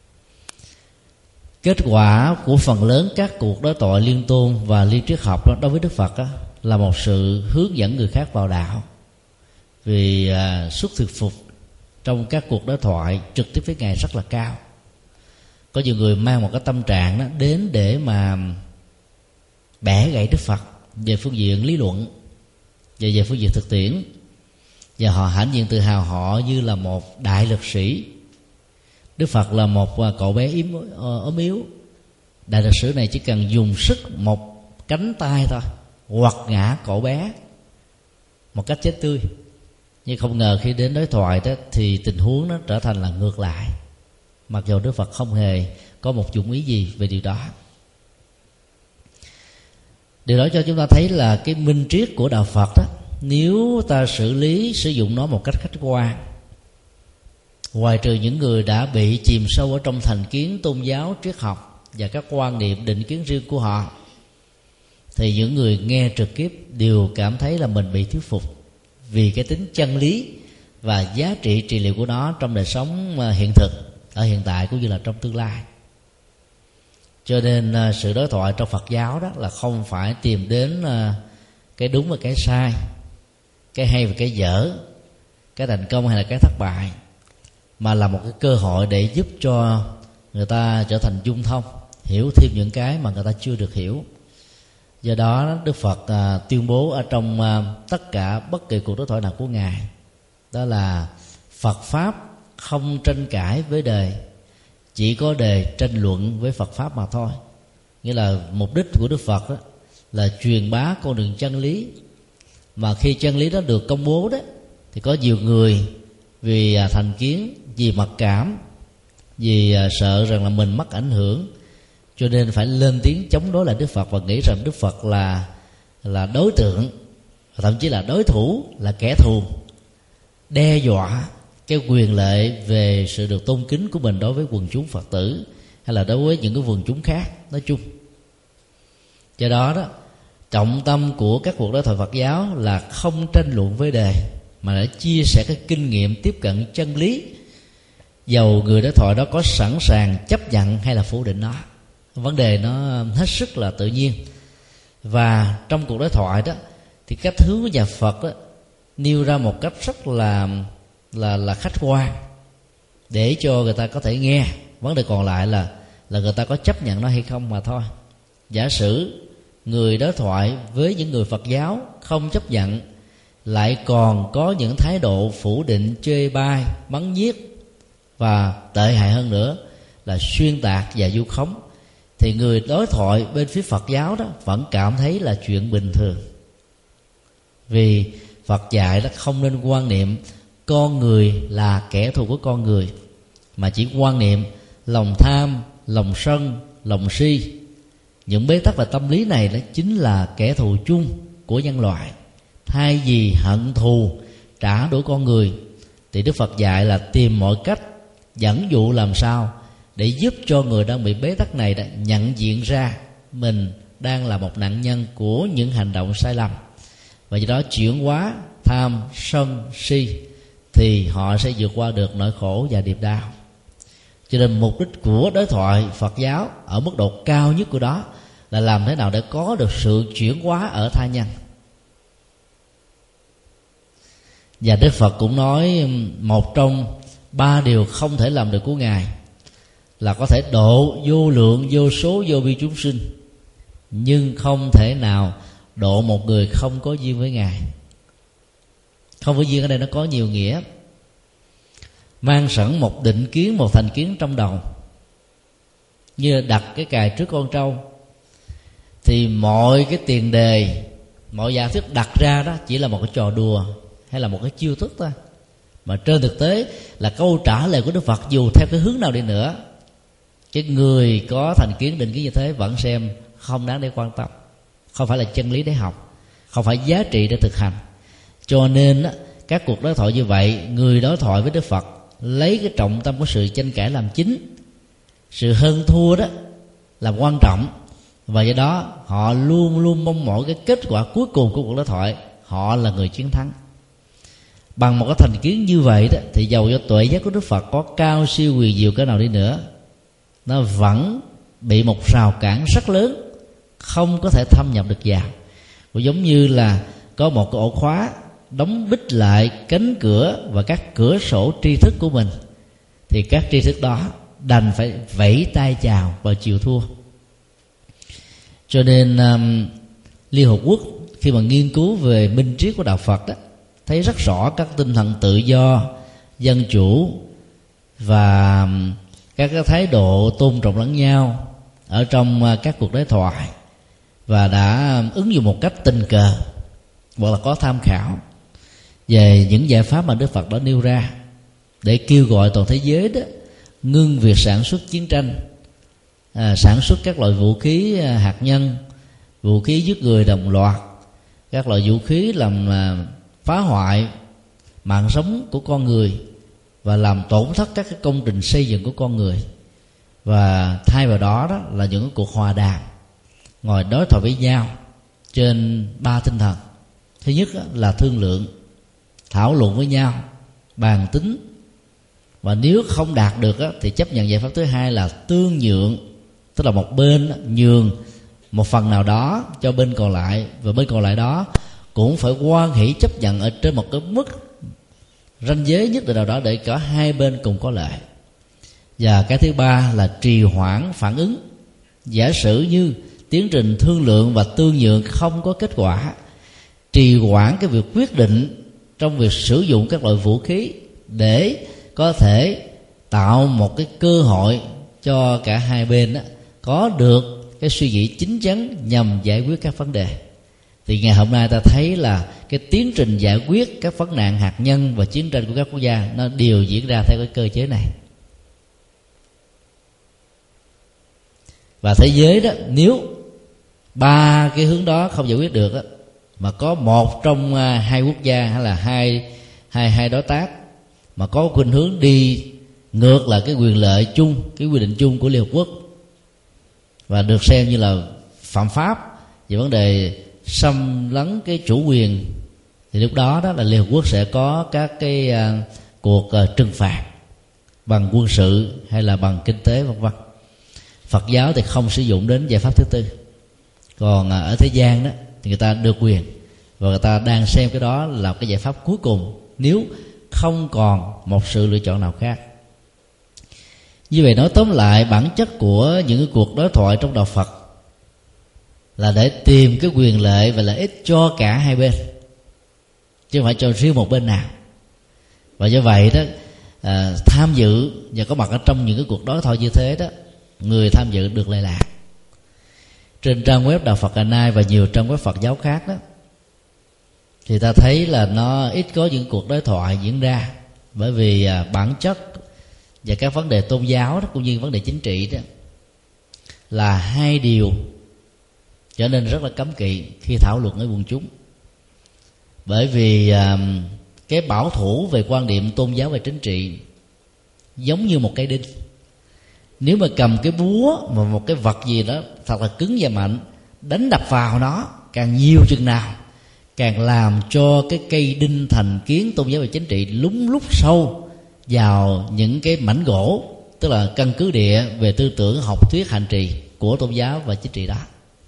Speaker 3: Kết quả của phần lớn các cuộc đối thoại liên tôn và liên triết học đó, đối với Đức Phật đó, là một sự hướng dẫn người khác vào đạo. Vì uh, sức thực phục trong các cuộc đối thoại trực tiếp với Ngài rất là cao. Có nhiều người mang một cái tâm trạng đó đến để mà bẻ gãy Đức Phật về phương diện lý luận và về phương diện thực tiễn, và họ hãnh diện tự hào họ như là một đại lực sĩ. Đức Phật là một cậu bé yếm, ốm yếu. Đại lực sĩ này chỉ cần dùng sức một cánh tay thôi, hoặc ngã cậu bé một cách chết tươi. Nhưng không ngờ khi đến đối thoại đó thì tình huống nó trở thành là ngược lại, mặc dù Đức Phật không hề có một dụng ý gì về điều đó. Điều đó cho chúng ta thấy là cái minh triết của đạo Phật đó, nếu ta xử lý sử dụng nó một cách khách quan, ngoài trừ những người đã bị chìm sâu ở trong thành kiến tôn giáo, triết học và các quan niệm định kiến riêng của họ, thì những người nghe trực tiếp đều cảm thấy là mình bị thuyết phục vì cái tính chân lý và giá trị trị liệu của nó trong đời sống hiện thực, ở hiện tại cũng như là trong tương lai. Cho nên sự đối thoại trong Phật giáo đó là không phải tìm đến cái đúng và cái sai, cái hay và cái dở, cái thành công hay là cái thất bại, mà là một cái cơ hội để giúp cho người ta trở thành dung thông, hiểu thêm những cái mà người ta chưa được hiểu. Do đó Đức Phật tuyên bố ở trong tất cả bất kỳ cuộc đối thoại nào của Ngài, đó là Phật Pháp không tranh cãi với đời, chỉ có đề tranh luận với Phật Pháp mà thôi. nghĩa là mục đích của Đức Phật đó là truyền bá con đường chân lý. Mà khi chân lý đó được công bố đó, thì có nhiều người vì thành kiến, vì mặc cảm, vì sợ rằng là mình mắc ảnh hưởng, cho nên phải lên tiếng chống đối lại Đức Phật và nghĩ rằng Đức Phật là là đối tượng, thậm chí là đối thủ, là kẻ thù, đe dọa cái quyền lợi về sự được tôn kính của mình đối với quần chúng Phật tử hay là đối với những cái quần chúng khác nói chung. Do đó đó, trọng tâm của các cuộc đối thoại Phật giáo là không tranh luận với đề, mà để chia sẻ cái kinh nghiệm tiếp cận chân lý, dầu người đối thoại đó có sẵn sàng chấp nhận hay là phủ định nó. Vấn đề nó hết sức là tự nhiên. Và trong cuộc đối thoại đó thì cách hướng của nhà Phật đó, nêu ra một cách rất là là là khách quan để cho người ta có thể nghe. Vấn đề còn lại là là người ta có chấp nhận nó hay không mà thôi. Giả sử người đối thoại với những người Phật giáo không chấp nhận, lại còn có những thái độ phủ định, chê bai, bắn giết, và tệ hại hơn nữa là xuyên tạc và vu khống, thì người đối thoại bên phía Phật giáo đó vẫn cảm thấy là chuyện bình thường. Vì Phật dạy đó không nên quan niệm con người là kẻ thù của con người, mà chỉ quan niệm lòng tham, lòng sân, lòng si. Những bế tắc và tâm lý này đó chính là kẻ thù chung của nhân loại. Thay vì hận thù trả đũa con người, thì Đức Phật dạy là tìm mọi cách dẫn dụ làm sao để giúp cho người đang bị bế tắc này đã nhận diện ra mình đang là một nạn nhân của những hành động sai lầm, và do đó chuyển hóa tham, sân, si, thì họ sẽ vượt qua được nỗi khổ và niềm đau. Cho nên mục đích của đối thoại Phật giáo ở mức độ cao nhất của đó là làm thế nào để có được sự chuyển hóa ở tha nhân. Và Đức Phật cũng nói một trong ba điều không thể làm được của Ngài là có thể độ vô lượng vô số vô vi chúng sinh, nhưng không thể nào độ một người không có duyên với Ngài. Không có duyên ở đây nó có nhiều nghĩa. Mang sẵn một định kiến, một thành kiến trong đầu, như đặt cái cài trước con trâu, thì mọi cái tiền đề, mọi giả thuyết đặt ra đó chỉ là một cái trò đùa hay là một cái chiêu thức thôi. Mà trên thực tế là câu trả lời của Đức Phật dù theo cái hướng nào đi nữa, cái người có thành kiến định kiến như thế vẫn xem không đáng để quan tâm, không phải là chân lý để học, không phải giá trị để thực hành. Cho nên các cuộc đối thoại như vậy, người đối thoại với Đức Phật lấy cái trọng tâm của sự tranh cãi làm chính, sự hơn thua đó là quan trọng, và do đó họ luôn luôn mong mỏi cái kết quả cuối cùng của cuộc đối thoại, họ là người chiến thắng. Bằng một cái thành kiến như vậy đó, thì dầu cho tuệ giác của Đức Phật có cao siêu quyền diệu cỡ nào đi nữa, nó vẫn bị một rào cản rất lớn, không có thể thâm nhập được vào. Cũng giống như là có một cái ổ khóa đóng bít lại cánh cửa và các cửa sổ tri thức của mình, thì các tri thức đó đành phải vẫy tay chào và chịu thua. Cho nên um, Liên Hợp Quốc khi mà nghiên cứu về minh triết của đạo Phật đó, thấy rất rõ các tinh thần tự do, dân chủ và các cái thái độ tôn trọng lẫn nhau ở trong các cuộc đối thoại, và đã ứng dụng một cách tình cờ hoặc là có tham khảo về những giải pháp mà Đức Phật đã nêu ra để kêu gọi toàn thế giới đó ngưng việc sản xuất chiến tranh, à, sản xuất các loại vũ khí hạt nhân, vũ khí giết người đồng loạt, các loại vũ khí làm à, phá hoại mạng sống của con người và làm tổn thất các cái công trình xây dựng của con người. Và thay vào đó đó là những cuộc hòa đàm, ngồi đối thoại với nhau trên ba tinh thần. Thứ nhất là thương lượng, thảo luận với nhau, bàn tính, và nếu không đạt được thì chấp nhận giải pháp thứ hai là tương nhượng, tức là một bên nhường một phần nào đó cho bên còn lại, và bên còn lại đó cũng phải hoan hỷ chấp nhận ở trên một cái mức ranh giới nhất định nào đó để cả hai bên cùng có lợi. Và cái thứ ba là trì hoãn phản ứng. Giả sử như tiến trình thương lượng và tương nhượng không có kết quả, trì hoãn cái việc quyết định trong việc sử dụng các loại vũ khí để có thể tạo một cái cơ hội cho cả hai bên đó có được cái suy nghĩ chín chắn nhằm giải quyết các vấn đề. Thì ngày hôm nay ta thấy là cái tiến trình giải quyết các vấn nạn hạt nhân và chiến tranh của các quốc gia nó đều diễn ra theo cái cơ chế này. Và thế giới đó, nếu ba cái hướng đó không giải quyết được đó, mà có một trong hai quốc gia hay là hai hai hai đối tác mà có khuynh hướng đi ngược lại cái quyền lợi chung, cái quy định chung của Liên Hợp Quốc, và được xem như là phạm pháp về vấn đề xâm lấn cái chủ quyền, thì lúc đó đó là Liên Hợp Quốc sẽ có các cái uh, cuộc uh, trừng phạt bằng quân sự hay là bằng kinh tế vân vân. Phật giáo thì không sử dụng đến giải pháp thứ tư. Còn uh, ở thế gian đó thì người ta được quyền, và người ta đang xem cái đó là cái giải pháp cuối cùng nếu không còn một sự lựa chọn nào khác. Như vậy nói tóm lại, bản chất của những cái cuộc đối thoại trong đạo Phật là để tìm cái quyền lợi và lợi ích cho cả hai bên, chứ không phải cho riêng một bên nào. Và do vậy đó, à, tham dự và có mặt ở trong những cái cuộc đối thoại như thế đó, người tham dự được lệ lạc. Trên trang web Đạo Phật ngày nay và nhiều trang web Phật giáo khác đó, thì ta thấy là nó ít có những cuộc đối thoại diễn ra, bởi vì à, bản chất và các vấn đề tôn giáo đó, cũng như vấn đề chính trị đó, là hai điều trở nên rất là cấm kỵ khi thảo luận với quần chúng. Bởi vì à, cái bảo thủ về quan điểm tôn giáo và chính trị giống như một cây đinh. Nếu mà cầm cái búa mà một cái vật gì đó thật là cứng và mạnh, đánh đập vào nó càng nhiều chừng nào, càng làm cho cái cây đinh thành kiến tôn giáo và chính trị lún lút sâu vào những cái mảnh gỗ, tức là căn cứ địa về tư tưởng, học thuyết, hành trì của tôn giáo và chính trị đó.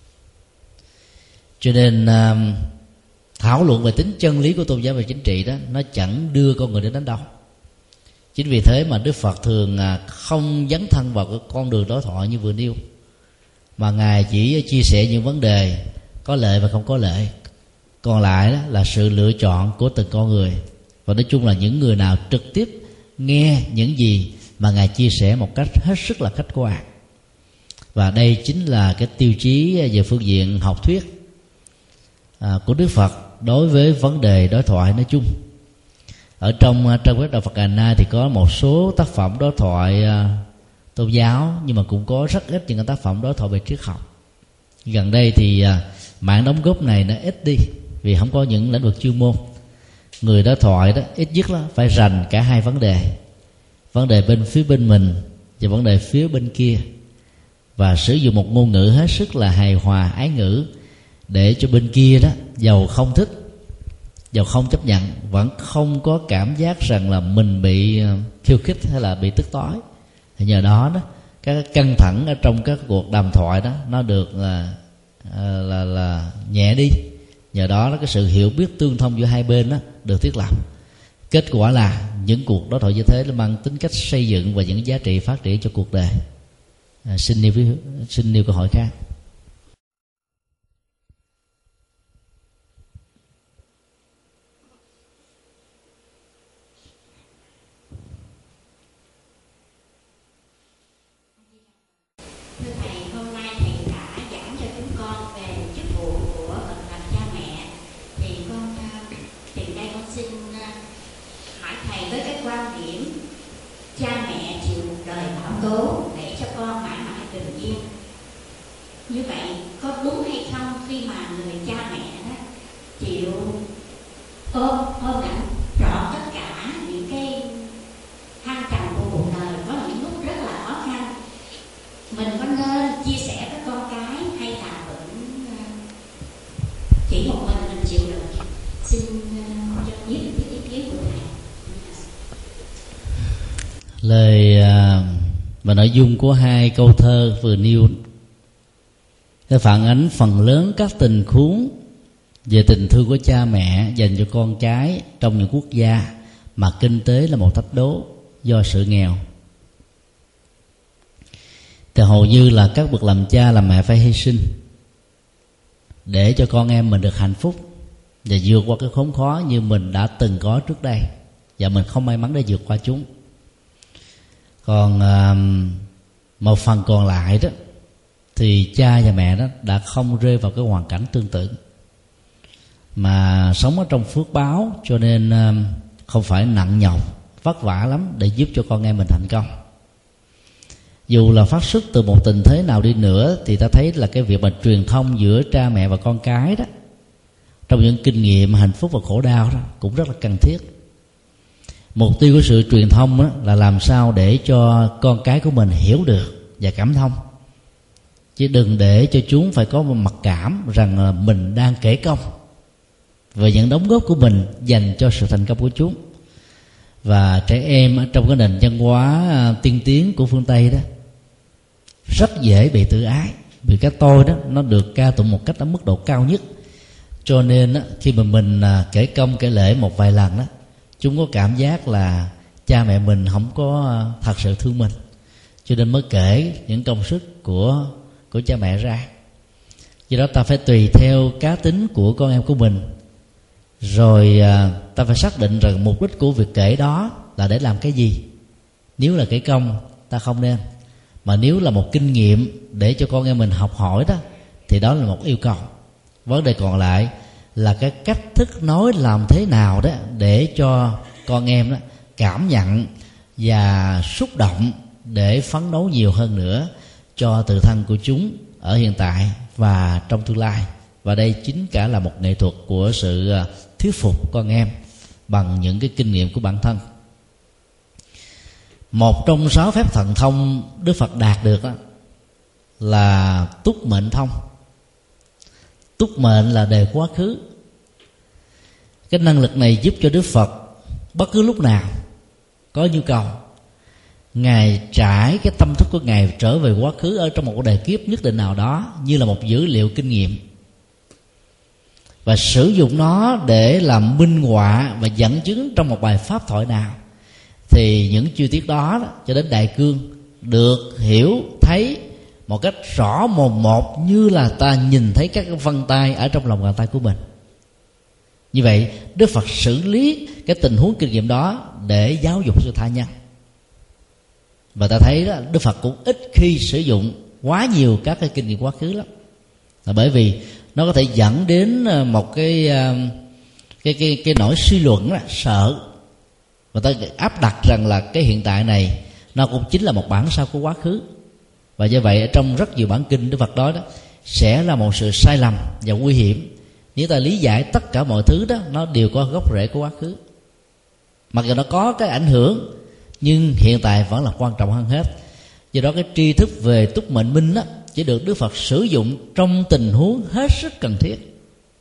Speaker 3: Cho nên thảo luận về tính chân lý của tôn giáo và chính trị đó, nó chẳng đưa con người đến đánh đâu. Chính vì thế mà Đức Phật thường không dấn thân vào cái con đường đối thoại như vừa nêu, mà Ngài chỉ chia sẻ những vấn đề có lợi và không có lợi. Còn lại đó là sự lựa chọn của từng con người. Và nói chung là những người nào trực tiếp nghe những gì mà Ngài chia sẻ một cách hết sức là khách quan. Và đây chính là cái tiêu chí về phương diện học thuyết à, của Đức Phật đối với vấn đề đối thoại nói chung. Ở trong trang web Đạo Phật ngày nay thì có một số tác phẩm đối thoại à, tôn giáo, nhưng mà cũng có rất ít những tác phẩm đối thoại về triết học. Gần đây thì à, mạng đóng góp này nó ít đi vì không có những lĩnh vực chuyên môn. Người đối thoại đó ít nhất là phải rành cả hai vấn đề, vấn đề bên phía bên mình và vấn đề phía bên kia, và sử dụng một ngôn ngữ hết sức là hài hòa, ái ngữ, để cho bên kia đó dầu không thích, dầu không chấp nhận, vẫn không có cảm giác rằng là mình bị khiêu khích hay là bị tức tối. Thì nhờ đó đó các căng thẳng ở trong các cuộc đàm thoại đó nó được là là là nhẹ đi. Nhờ đó, đó cái sự hiểu biết tương thông giữa hai bên đó được thiết lập. Kết quả là những cuộc đối thoại như thế nó mang tính cách xây dựng và những giá trị phát triển cho cuộc đời. À, xin nêu xin nêu câu hỏi khác.
Speaker 5: Thưa thầy, hôm nay thầy đã giảng cho chúng con về chức vụ của bậc làm cha mẹ, thì con từ đây con xin hỏi thầy với cái quan điểm cha mẹ chịu một đời bão tố để cho con mãi mãi bình yên. Như vậy có đúng hay không khi mà người cha mẹ đó chịu ôm ôm đặng trọn tất cả những cái thăng trầm của cuộc đời, có những lúc rất là khó khăn, mình có nên chia sẻ với con cái hay là vẫn chỉ một mình mình chịu được? Xin cho biết cái ý kiến của thầy.
Speaker 3: Lời và nội dung của hai câu thơ vừa nêu để phản ánh phần lớn các tình huống về tình thương của cha mẹ dành cho con cái trong những quốc gia mà kinh tế là một thách đố do sự nghèo. Thì hầu như là các bậc làm cha làm mẹ phải hy sinh để cho con em mình được hạnh phúc và vượt qua cái khốn khó như mình đã từng có trước đây, và mình không may mắn để vượt qua chúng. Còn à, một phần còn lại đó thì cha và mẹ đó đã không rơi vào cái hoàn cảnh tương tự, mà sống ở trong phước báo, cho nên không phải nặng nhọc vất vả lắm để giúp cho con em mình thành công. Dù là phát xuất từ một tình thế nào đi nữa, thì ta thấy là cái việc mà truyền thông giữa cha mẹ và con cái đó, trong những kinh nghiệm hạnh phúc và khổ đau đó, cũng rất là cần thiết. Mục tiêu của sự truyền thông đó là làm sao để cho con cái của mình hiểu được và cảm thông, chứ đừng để cho chúng phải có một mặc cảm rằng mình đang kể công về những đóng góp của mình dành cho sự thành công của chúng. Và trẻ em ở trong cái nền văn hóa tiên tiến của phương Tây đó rất dễ bị tự ái, vì cái tôi đó nó được ca tụng một cách ở mức độ cao nhất. Cho nên đó, khi mà mình kể công kể lễ một vài lần đó, chúng có cảm giác là cha mẹ mình không có thật sự thương mình, cho nên mới kể những công sức của của cha mẹ ra. Do đó ta phải tùy theo cá tính của con em của mình, rồi ta phải xác định rằng mục đích của việc kể đó là để làm cái gì. Nếu là kể công ta không nên, mà nếu là một kinh nghiệm để cho con em mình học hỏi đó, thì đó là một yêu cầu. Vấn đề còn lại là cái cách thức nói làm thế nào đó để cho con em đó cảm nhận và xúc động, để phấn đấu nhiều hơn nữa cho tự thân của chúng ở hiện tại và trong tương lai. Và đây chính cả là một nghệ thuật của sự thuyết phục con em bằng những cái kinh nghiệm của bản thân. Một trong sáu phép thần thông Đức Phật đạt được đó là túc mệnh thông. Túc mệnh là đề quá khứ. Cái năng lực này giúp cho Đức Phật bất cứ lúc nào có nhu cầu, Ngài trải cái tâm thức của Ngài trở về quá khứ ở trong một đề kiếp nhất định nào đó, như là một dữ liệu kinh nghiệm, và sử dụng nó để làm minh họa và dẫn chứng trong một bài pháp thoại nào, thì những chi tiết đó, đó cho đến đại cương được hiểu thấy một cách rõ mồn một, như là ta nhìn thấy các vân tay ở trong lòng bàn tay của mình. Như vậy Đức Phật xử lý cái tình huống kinh nghiệm đó để giáo dục cho tha nhân. Và ta thấy đó, Đức Phật cũng ít khi sử dụng quá nhiều các cái kinh nghiệm quá khứ lắm, là bởi vì nó có thể dẫn đến một cái cái cái, cái nỗi suy luận đó, sợ, và ta áp đặt rằng là cái hiện tại này nó cũng chính là một bản sao của quá khứ. Và do vậy trong rất nhiều bản kinh Đức Phật nói đó sẽ là một sự sai lầm và nguy hiểm nếu ta lý giải tất cả mọi thứ đó nó đều có gốc rễ của quá khứ. Mặc dù nó có cái ảnh hưởng, nhưng hiện tại vẫn là quan trọng hơn hết. Do đó cái tri thức về túc mệnh minh đó chỉ được Đức Phật sử dụng trong tình huống hết sức cần thiết.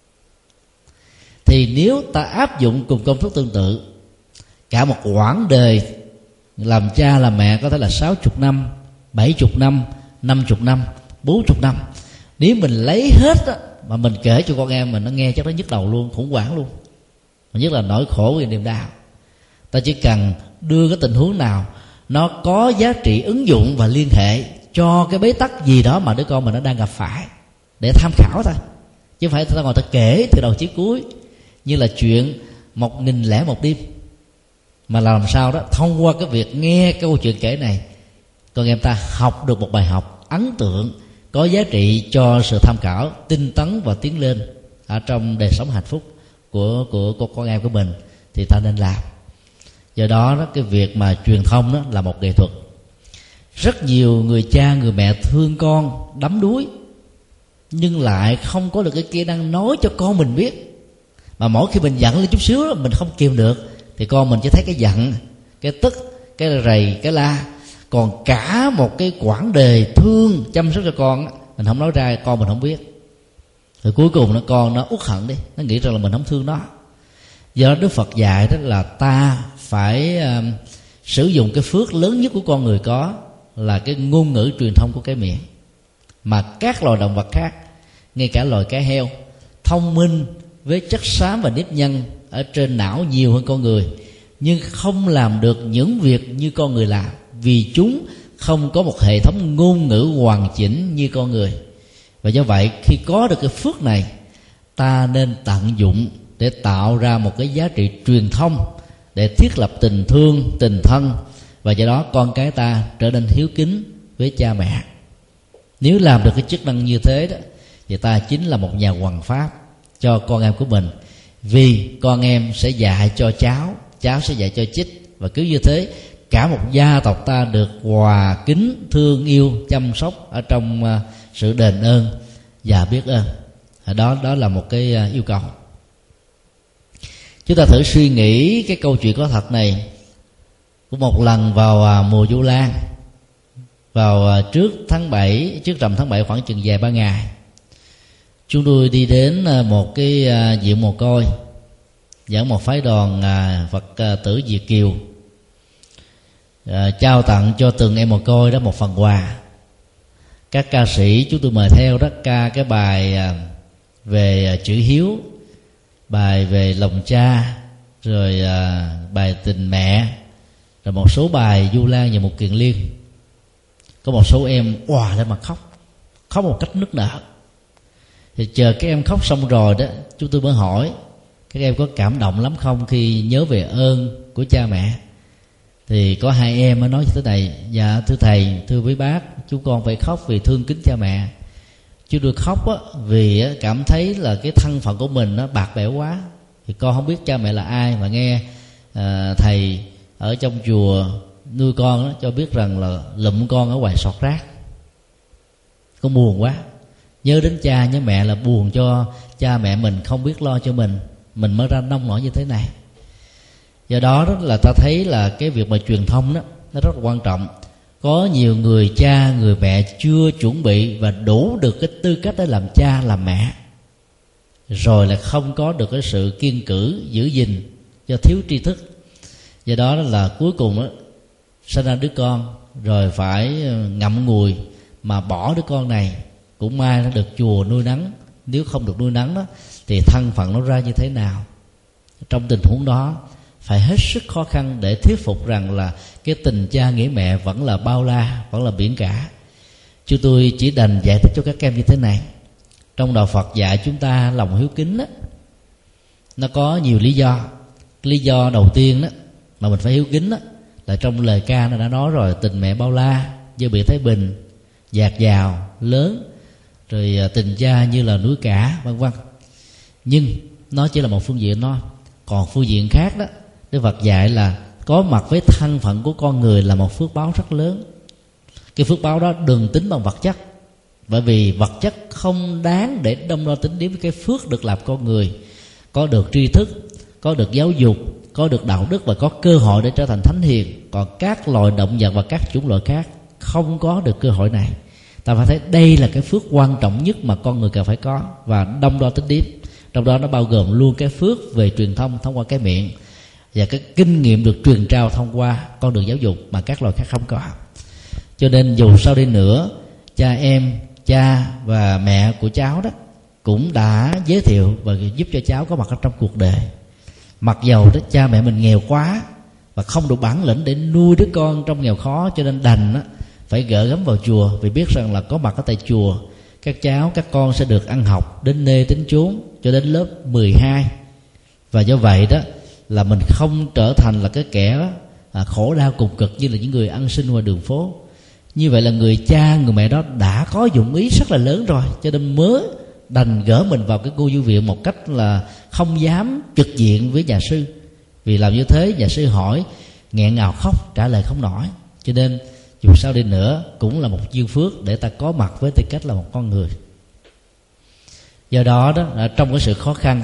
Speaker 3: Thì nếu ta áp dụng cùng công thức tương tự cả một quãng đời làm cha làm mẹ, có thể là sáu chục năm, bảy chục năm, năm chục năm, bốn chục năm, nếu mình lấy hết đó, mà mình kể cho con em mình nó nghe chắc nó nhức đầu luôn, khủng hoảng luôn, mà nhất là nỗi khổ và niềm đau. Ta chỉ cần đưa cái tình huống nào nó có giá trị ứng dụng và liên hệ cho cái bế tắc gì đó mà đứa con mình nó đang gặp phải để tham khảo thôi, chứ không phải ta ngồi ta kể từ đầu chí cuối như là chuyện một nghìn lẻ một đêm, mà làm sao đó thông qua cái việc nghe cái câu chuyện kể này, con em ta học được một bài học ấn tượng, có giá trị cho sự tham khảo, tinh tấn và tiến lên ở trong đời sống hạnh phúc của của, của con em của mình, thì ta nên làm. Do đó, đó cái việc mà truyền thông đó là một nghệ thuật. Rất nhiều người cha người mẹ thương con đắm đuối, nhưng lại không có được cái kỹ năng nói cho con mình biết. Mà mỗi khi mình giận lên chút xíu đó, mình không kìm được, thì con mình chỉ thấy cái giận, cái tức, cái rầy, cái la. Còn cả một cái quãng đề thương chăm sóc cho con, mình không nói ra, con mình không biết. Rồi cuối cùng nó con nó uất hận đi, nó nghĩ rằng là mình không thương nó. Do đó Đức Phật dạy đó là ta phải uh, sử dụng cái phước lớn nhất của con người có là cái ngôn ngữ truyền thông của cái miệng. Mà các loài động vật khác, ngay cả loài cá heo, thông minh với chất xám và nếp nhăn ở trên não nhiều hơn con người, nhưng không làm được những việc như con người làm, vì chúng không có một hệ thống ngôn ngữ hoàn chỉnh như con người. Và do vậy khi có được cái phước này, ta nên tận dụng để tạo ra một cái giá trị truyền thông, để thiết lập tình thương, tình thân, và do đó con cái ta trở nên hiếu kính với cha mẹ. Nếu làm được cái chức năng như thế đó, thì ta chính là một nhà hoằng pháp cho con em của mình. Vì con em sẽ dạy cho cháu, cháu sẽ dạy cho chích, và cứ như thế cả một gia tộc ta được hòa kính, thương yêu, chăm sóc ở trong uh, sự đền ơn và biết ơn. Đó đó là một cái uh, yêu cầu. Chúng ta thử suy nghĩ cái câu chuyện có thật này. Của một lần vào uh, mùa Vu Lan, vào uh, trước tháng bảy, trước rằm tháng bảy khoảng chừng vài ba ngày, chúng tôi đi đến uh, một cái uh, viện mồ côi, dẫn một phái đoàn uh, Phật uh, tử Việt kiều, uh, trao tặng cho từng em mồ côi đó một phần quà. Các ca sĩ chúng tôi mời theo đó ca cái bài uh, về uh, chữ hiếu, bài về lòng cha, rồi uh, bài tình mẹ, rồi một số bài Du Lan và một Kiền Liên. Có một số em òa lên mà khóc, khóc một cách nức nở. Thì chờ các em khóc xong rồi đó, chúng tôi mới hỏi các em có cảm động lắm không khi nhớ về ơn của cha mẹ. Thì có hai em mới nói như thế này: dạ thưa thầy, thưa quý bác, chúng con phải khóc vì thương kính cha mẹ. Chúng tôi khóc á, vì cảm thấy là cái thân phận của mình nó bạc bẽo quá. Thì con không biết cha mẹ là ai, mà nghe à, thầy ở trong chùa nuôi con đó, cho biết rằng là lụm con ở ngoài sọt rác. Con buồn quá, nhớ đến cha nhớ mẹ là buồn cho cha mẹ mình không biết lo cho mình, mình mới ra nông nổi như thế này. Do đó đó là ta thấy là cái việc mà truyền thông đó nó rất là quan trọng. Có nhiều người cha người mẹ chưa chuẩn bị và đủ được cái tư cách để làm cha làm mẹ, rồi là không có được cái sự kiêng cữ giữ gìn do thiếu tri thức. Do đó là cuối cùng đó, sinh ra đứa con rồi phải ngậm ngùi mà bỏ đứa con này. Cũng may nó được chùa nuôi nấng, nếu không được nuôi nấng đó thì thân phận nó ra như thế nào. Trong tình huống đó phải hết sức khó khăn để thuyết phục rằng là cái tình cha nghĩa mẹ vẫn là bao la, vẫn là biển cả. Chứ tôi chỉ đành giải thích cho các em như thế này. Trong đạo Phật dạy chúng ta lòng hiếu kính đó, nó có nhiều lý do. Lý do đầu tiên đó mà mình phải hiếu kính đó là trong lời ca nó đã nói rồi: tình mẹ bao la như biển Thái Bình, dạt dào lớn, rồi tình cha như là núi cả, vân vân. Nhưng nó chỉ là một phương diện thôi. Còn phương diện khác đó, Đức Phật dạy là có mặt với thân phận của con người là một phước báo rất lớn. Cái phước báo đó đừng tính bằng vật chất, bởi vì vật chất không đáng để đong đo tính đến với cái phước được làm con người. Có được tri thức, có được giáo dục, có được đạo đức và có cơ hội để trở thành thánh hiền. Còn các loài động vật và các chủng loại khác không có được cơ hội này. Ta phải thấy đây là cái phước quan trọng nhất mà con người cần phải có và đong đo tính điểm. Trong đó nó bao gồm luôn cái phước về truyền thông thông qua cái miệng và cái kinh nghiệm được truyền trao thông qua con đường giáo dục mà các loài khác không có. Cho nên dù sao đi nữa, cha em, cha và mẹ của cháu đó cũng đã giới thiệu và giúp cho cháu có mặt ở trong cuộc đời. Mặc dầu đó cha mẹ mình nghèo quá và không đủ bản lĩnh để nuôi đứa con trong nghèo khó, cho nên đành đó, phải gỡ gắm vào chùa, vì biết rằng là có mặt ở tại chùa các cháu, các con sẽ được ăn học đến nơi đến chốn cho đến lớp mười hai. Và do vậy đó là mình không trở thành là cái kẻ à, khổ đau cùng cực như là những người ăn xin ngoài đường phố. Như vậy là người cha người mẹ đó đã có dụng ý rất là lớn rồi, cho nên mới đành gỡ mình vào cái cô du viện một cách là không dám trực diện với nhà sư. Vì làm như thế nhà sư hỏi nghẹn ngào khóc, trả lời không nổi. Cho nên dù sao đi nữa cũng là một duyên phước để ta có mặt với tư cách là một con người. Do đó đó, trong cái sự khó khăn,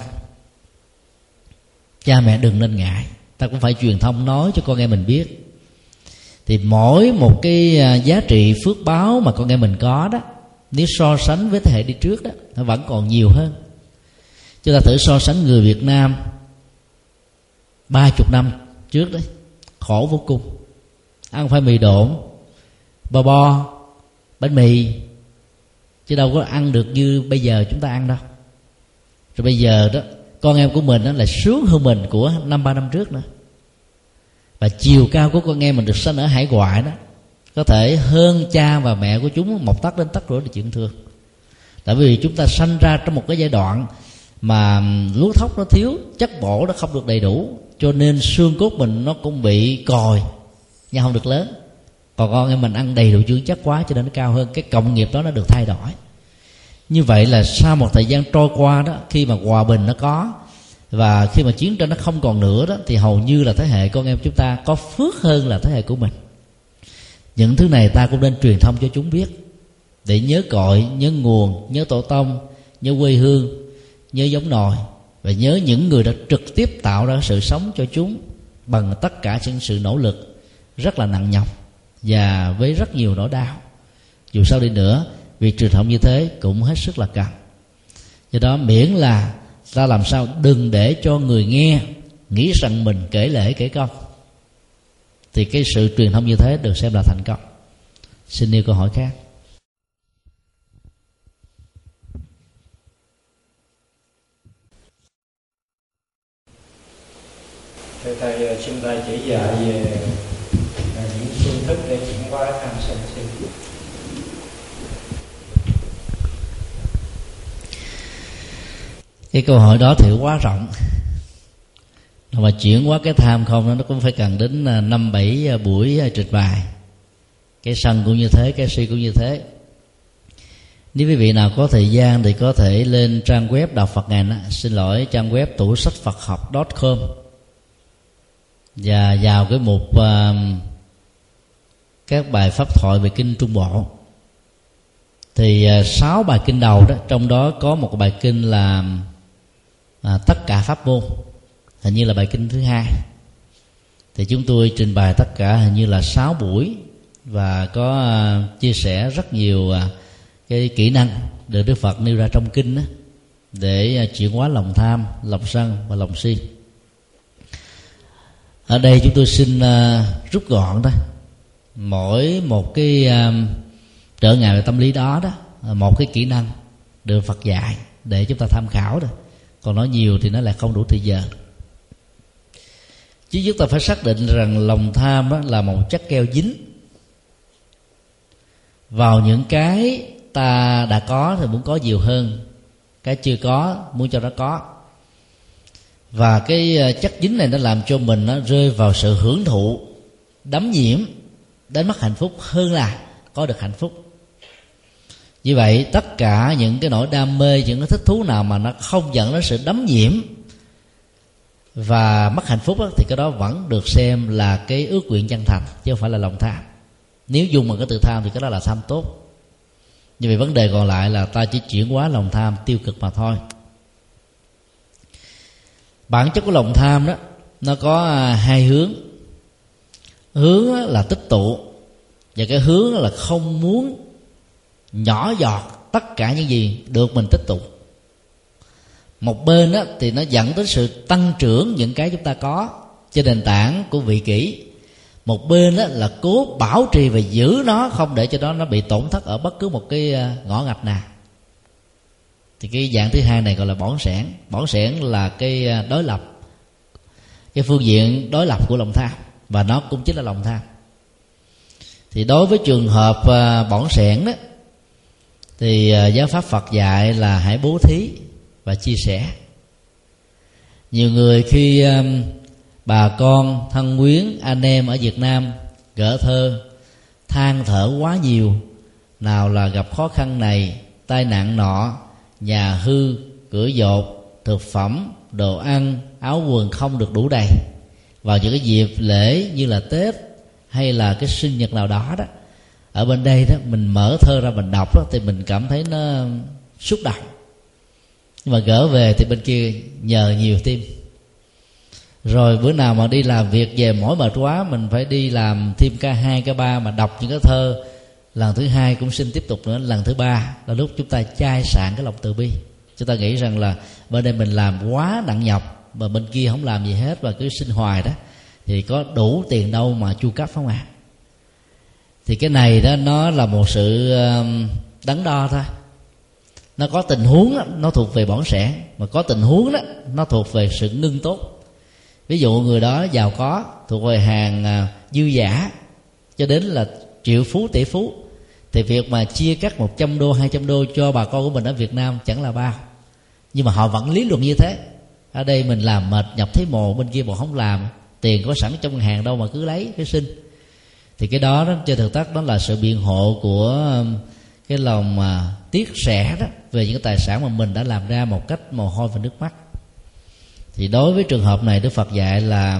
Speaker 3: cha mẹ đừng nên ngại. Ta cũng phải truyền thông nói cho con em mình biết. Thì mỗi một cái giá trị phước báo mà con em mình có đó, nếu so sánh với thế hệ đi trước đó, nó vẫn còn nhiều hơn. Chúng ta thử so sánh người Việt Nam ba chục năm trước đấy, khổ vô cùng. Ăn phải mì độn, bò bo, bánh mì, chứ đâu có ăn được như bây giờ chúng ta ăn đâu. Rồi bây giờ đó, con em của mình đó là sướng hơn mình của năm ba năm trước nữa. Và chiều cao của con em mình được sinh ở hải ngoại đó có thể hơn cha và mẹ của chúng một tấc đến tấc rưỡi là chuyện thường. Tại vì chúng ta sanh ra trong một cái giai đoạn mà lúa thóc nó thiếu, chất bổ nó không được đầy đủ, cho nên xương cốt mình nó cũng bị còi nhưng không được lớn. còn con em mình ăn đầy đủ dưỡng chất quá cho nên nó cao hơn, cái cộng nghiệp đó nó được thay đổi. Như vậy là sau một thời gian trôi qua đó, khi mà hòa bình nó có và khi mà chiến tranh nó không còn nữa đó, thì hầu như là thế hệ con em chúng ta có phước hơn là thế hệ của mình. Những thứ này ta cũng nên truyền thông cho chúng biết, để nhớ cội, nhớ nguồn, nhớ tổ tông, nhớ quê hương, nhớ giống nòi, và nhớ những người đã trực tiếp tạo ra sự sống cho chúng bằng tất cả những sự nỗ lực rất là nặng nhọc và với rất nhiều nỗi đau. Dù sao đi nữa, việc truyền thông như thế cũng hết sức là cần. Do đó miễn là ta làm sao đừng để cho người nghe nghĩ rằng mình kể lễ kể công, thì cái sự truyền thông như thế được xem là thành công. Xin nêu câu hỏi khác.
Speaker 6: Thưa thầy, xin thầy chỉ dạy về những phương thức để chuyển hóa tham sân si.
Speaker 3: Cái câu hỏi đó thì quá rộng, mà chuyển hóa cái tham không nó cũng phải cần đến năm bảy buổi trình bày. Cái sân cũng như thế, cái si cũng như thế. Nếu quý vị nào có thời gian thì có thể lên trang web Đạo Phật Ngành, xin lỗi, trang web tủ sách Phật học chấm com, và vào cái mục uh, các bài pháp thoại về kinh Trung Bộ, thì sáu uh, bài kinh đầu đó, trong đó có một bài kinh là uh, tất cả pháp môn, hình như là bài kinh thứ hai. Thì chúng tôi trình bày tất cả hình như là sáu buổi, và có uh, chia sẻ rất nhiều uh, cái kỹ năng được Đức Phật nêu ra trong kinh đó, để uh, chuyển hóa lòng tham, lòng sân và lòng si. Ở đây chúng tôi xin uh, rút gọn đó, mỗi một cái uh, trở ngại về tâm lý đó đó, một cái kỹ năng được Phật dạy để chúng ta tham khảo đó. Còn nói nhiều thì nó lại không đủ thời giờ. Chứ chúng ta phải xác định rằng lòng tham đó là một chất keo dính vào những cái ta đã có thì muốn có nhiều hơn, cái chưa có muốn cho nó có. Và cái chất dính này nó làm cho mình nó rơi vào sự hưởng thụ, đắm nhiễm đến mất hạnh phúc hơn là có được hạnh phúc. Như vậy tất cả những cái nỗi đam mê, những cái thích thú nào mà nó không dẫn đến sự đắm nhiễm và mất hạnh phúc đó, thì cái đó vẫn được xem là cái ước nguyện chân thành, chứ không phải là lòng tham. Nếu dùng bằng cái từ tham thì cái đó là tham tốt. Như vậy vấn đề còn lại là ta chỉ chuyển hóa lòng tham tiêu cực mà thôi. Bản chất của lòng tham đó, nó có hai hướng. Hướng là tích tụ, và cái hướng là không muốn nhỏ giọt tất cả những gì được mình tích tụ. Một bên đó, thì nó dẫn đến sự tăng trưởng những cái chúng ta có trên nền tảng của vị kỷ. Một bên đó là cố bảo trì và giữ nó, không để cho nó nó bị tổn thất ở bất cứ một cái ngõ ngạch nào. Thì cái dạng thứ hai này gọi là bỏng sẻn. Bỏng sẻn là cái đối lập, cái phương diện đối lập của lòng tham, và nó cũng chính là lòng tham. Thì đối với trường hợp bỏng sẻn đó, thì giáo pháp Phật dạy là hãy bố thí và chia sẻ. Nhiều người khi um, bà con, thân quyến, anh em ở Việt Nam gửi thơ than thở quá nhiều, nào là gặp khó khăn này, tai nạn nọ, nhà hư, cửa dột, thực phẩm, đồ ăn, áo quần không được đủ đầy, vào những cái dịp lễ như là Tết hay là cái sinh nhật nào đó đó. Ở bên đây đó, mình mở thơ ra mình đọc đó, thì mình cảm thấy nó xúc động. Nhưng mà gỡ về thì bên kia nhờ nhiều thêm. Rồi bữa nào mà đi làm việc về mỏi mệt quá, mình phải đi làm thêm ca hai, ca ba, mà đọc những cái thơ lần thứ hai cũng xin tiếp tục nữa, lần thứ ba là lúc chúng ta chai sạn cái lòng từ bi. Chúng ta nghĩ rằng là bên đây mình làm quá nặng nhọc, mà bên kia không làm gì hết và cứ sinh hoài đó, thì có đủ tiền đâu mà chu cấp, không ạ? À? Thì cái này đó nó là một sự đắn đo thôi. Nó có tình huống đó, nó thuộc về bỏng sẻn, mà có tình huống đó nó thuộc về sự ngưng tốt. Ví dụ người đó giàu có, thuộc về hàng dư giả cho đến là triệu phú, tỷ phú, thì việc mà chia cắt một trăm đô, hai trăm đô cho bà con của mình ở Việt Nam chẳng là bao. Nhưng mà họ vẫn lý luận như thế. Ở đây mình làm mệt nhập thấy mồ, bên kia bọn không làm, tiền có sẵn trong ngân hàng đâu mà cứ lấy, cứ xin. Thì cái đó, đó trên thực tác đó là sự biện hộ của cái lòng mà tiếc rẻ đó về những cái tài sản mà mình đã làm ra một cách mồ hôi và nước mắt. Thì đối với trường hợp này, Đức Phật dạy là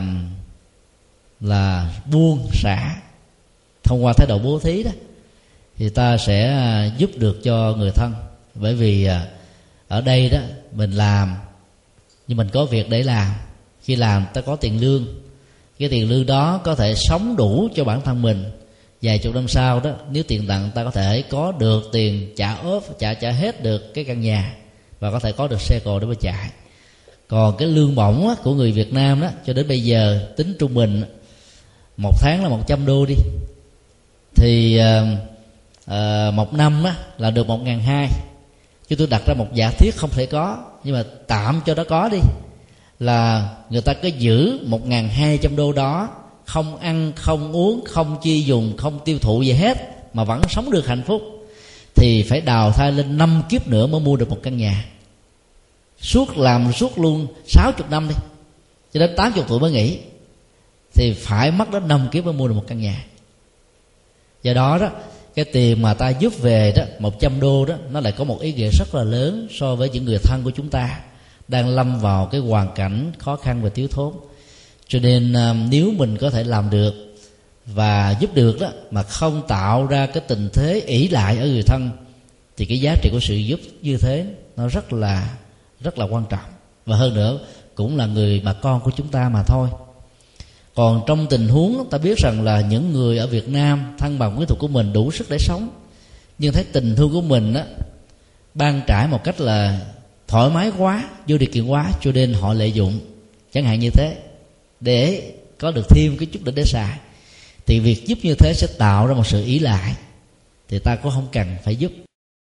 Speaker 3: là buông xả thông qua thái độ bố thí đó, thì ta sẽ giúp được cho người thân. Bởi vì ở đây đó mình làm nhưng mình có việc để làm. Khi làm ta có tiền lương, cái tiền lương đó có thể sống đủ cho bản thân mình. Vài chục năm sau đó, nếu tiền tặng, ta có thể có được tiền trả ốp, trả trả hết được cái căn nhà, và có thể có được xe cộ để mà chạy. Còn cái lương bổng của người Việt Nam đó, cho đến bây giờ tính trung bình một tháng là một trăm đô đi, thì uh, uh, một năm á, là được một ngàn hai. Chứ tôi đặt ra một giả thiết không thể có, nhưng mà tạm cho đó có đi, là người ta cứ giữ một ngàn hai trăm đô đó, không ăn, không uống, không chi dùng, không tiêu thụ gì hết, mà vẫn sống được hạnh phúc, thì phải đào thai lên năm kiếp nữa mới mua được một căn nhà. Suốt làm suốt luôn sáu mươi năm đi, cho đến tám mươi tuổi mới nghỉ, thì phải mất đến năm kiếp mới mua được một căn nhà. Do đó đó, cái tiền mà ta giúp về đó, một trăm đô đó, nó lại có một ý nghĩa rất là lớn so với những người thân của chúng ta đang lâm vào cái hoàn cảnh khó khăn và thiếu thốn. Cho nên nếu mình có thể làm được và giúp được đó, mà không tạo ra cái tình thế ỷ lại ở người thân, thì cái giá trị của sự giúp như thế nó rất là rất là quan trọng. Và hơn nữa cũng là người bà con của chúng ta mà thôi. Còn trong tình huống ta biết rằng là những người ở Việt Nam thân bằng quyến thuộc của mình đủ sức để sống, nhưng thấy tình thương của mình á ban trải một cách là thoải mái quá, vô điều kiện quá, cho nên họ lợi dụng chẳng hạn như thế để có được thêm cái chút đỉnh để xài. Thì việc giúp như thế sẽ tạo ra một sự ỷ lại, thì ta cũng không cần phải giúp.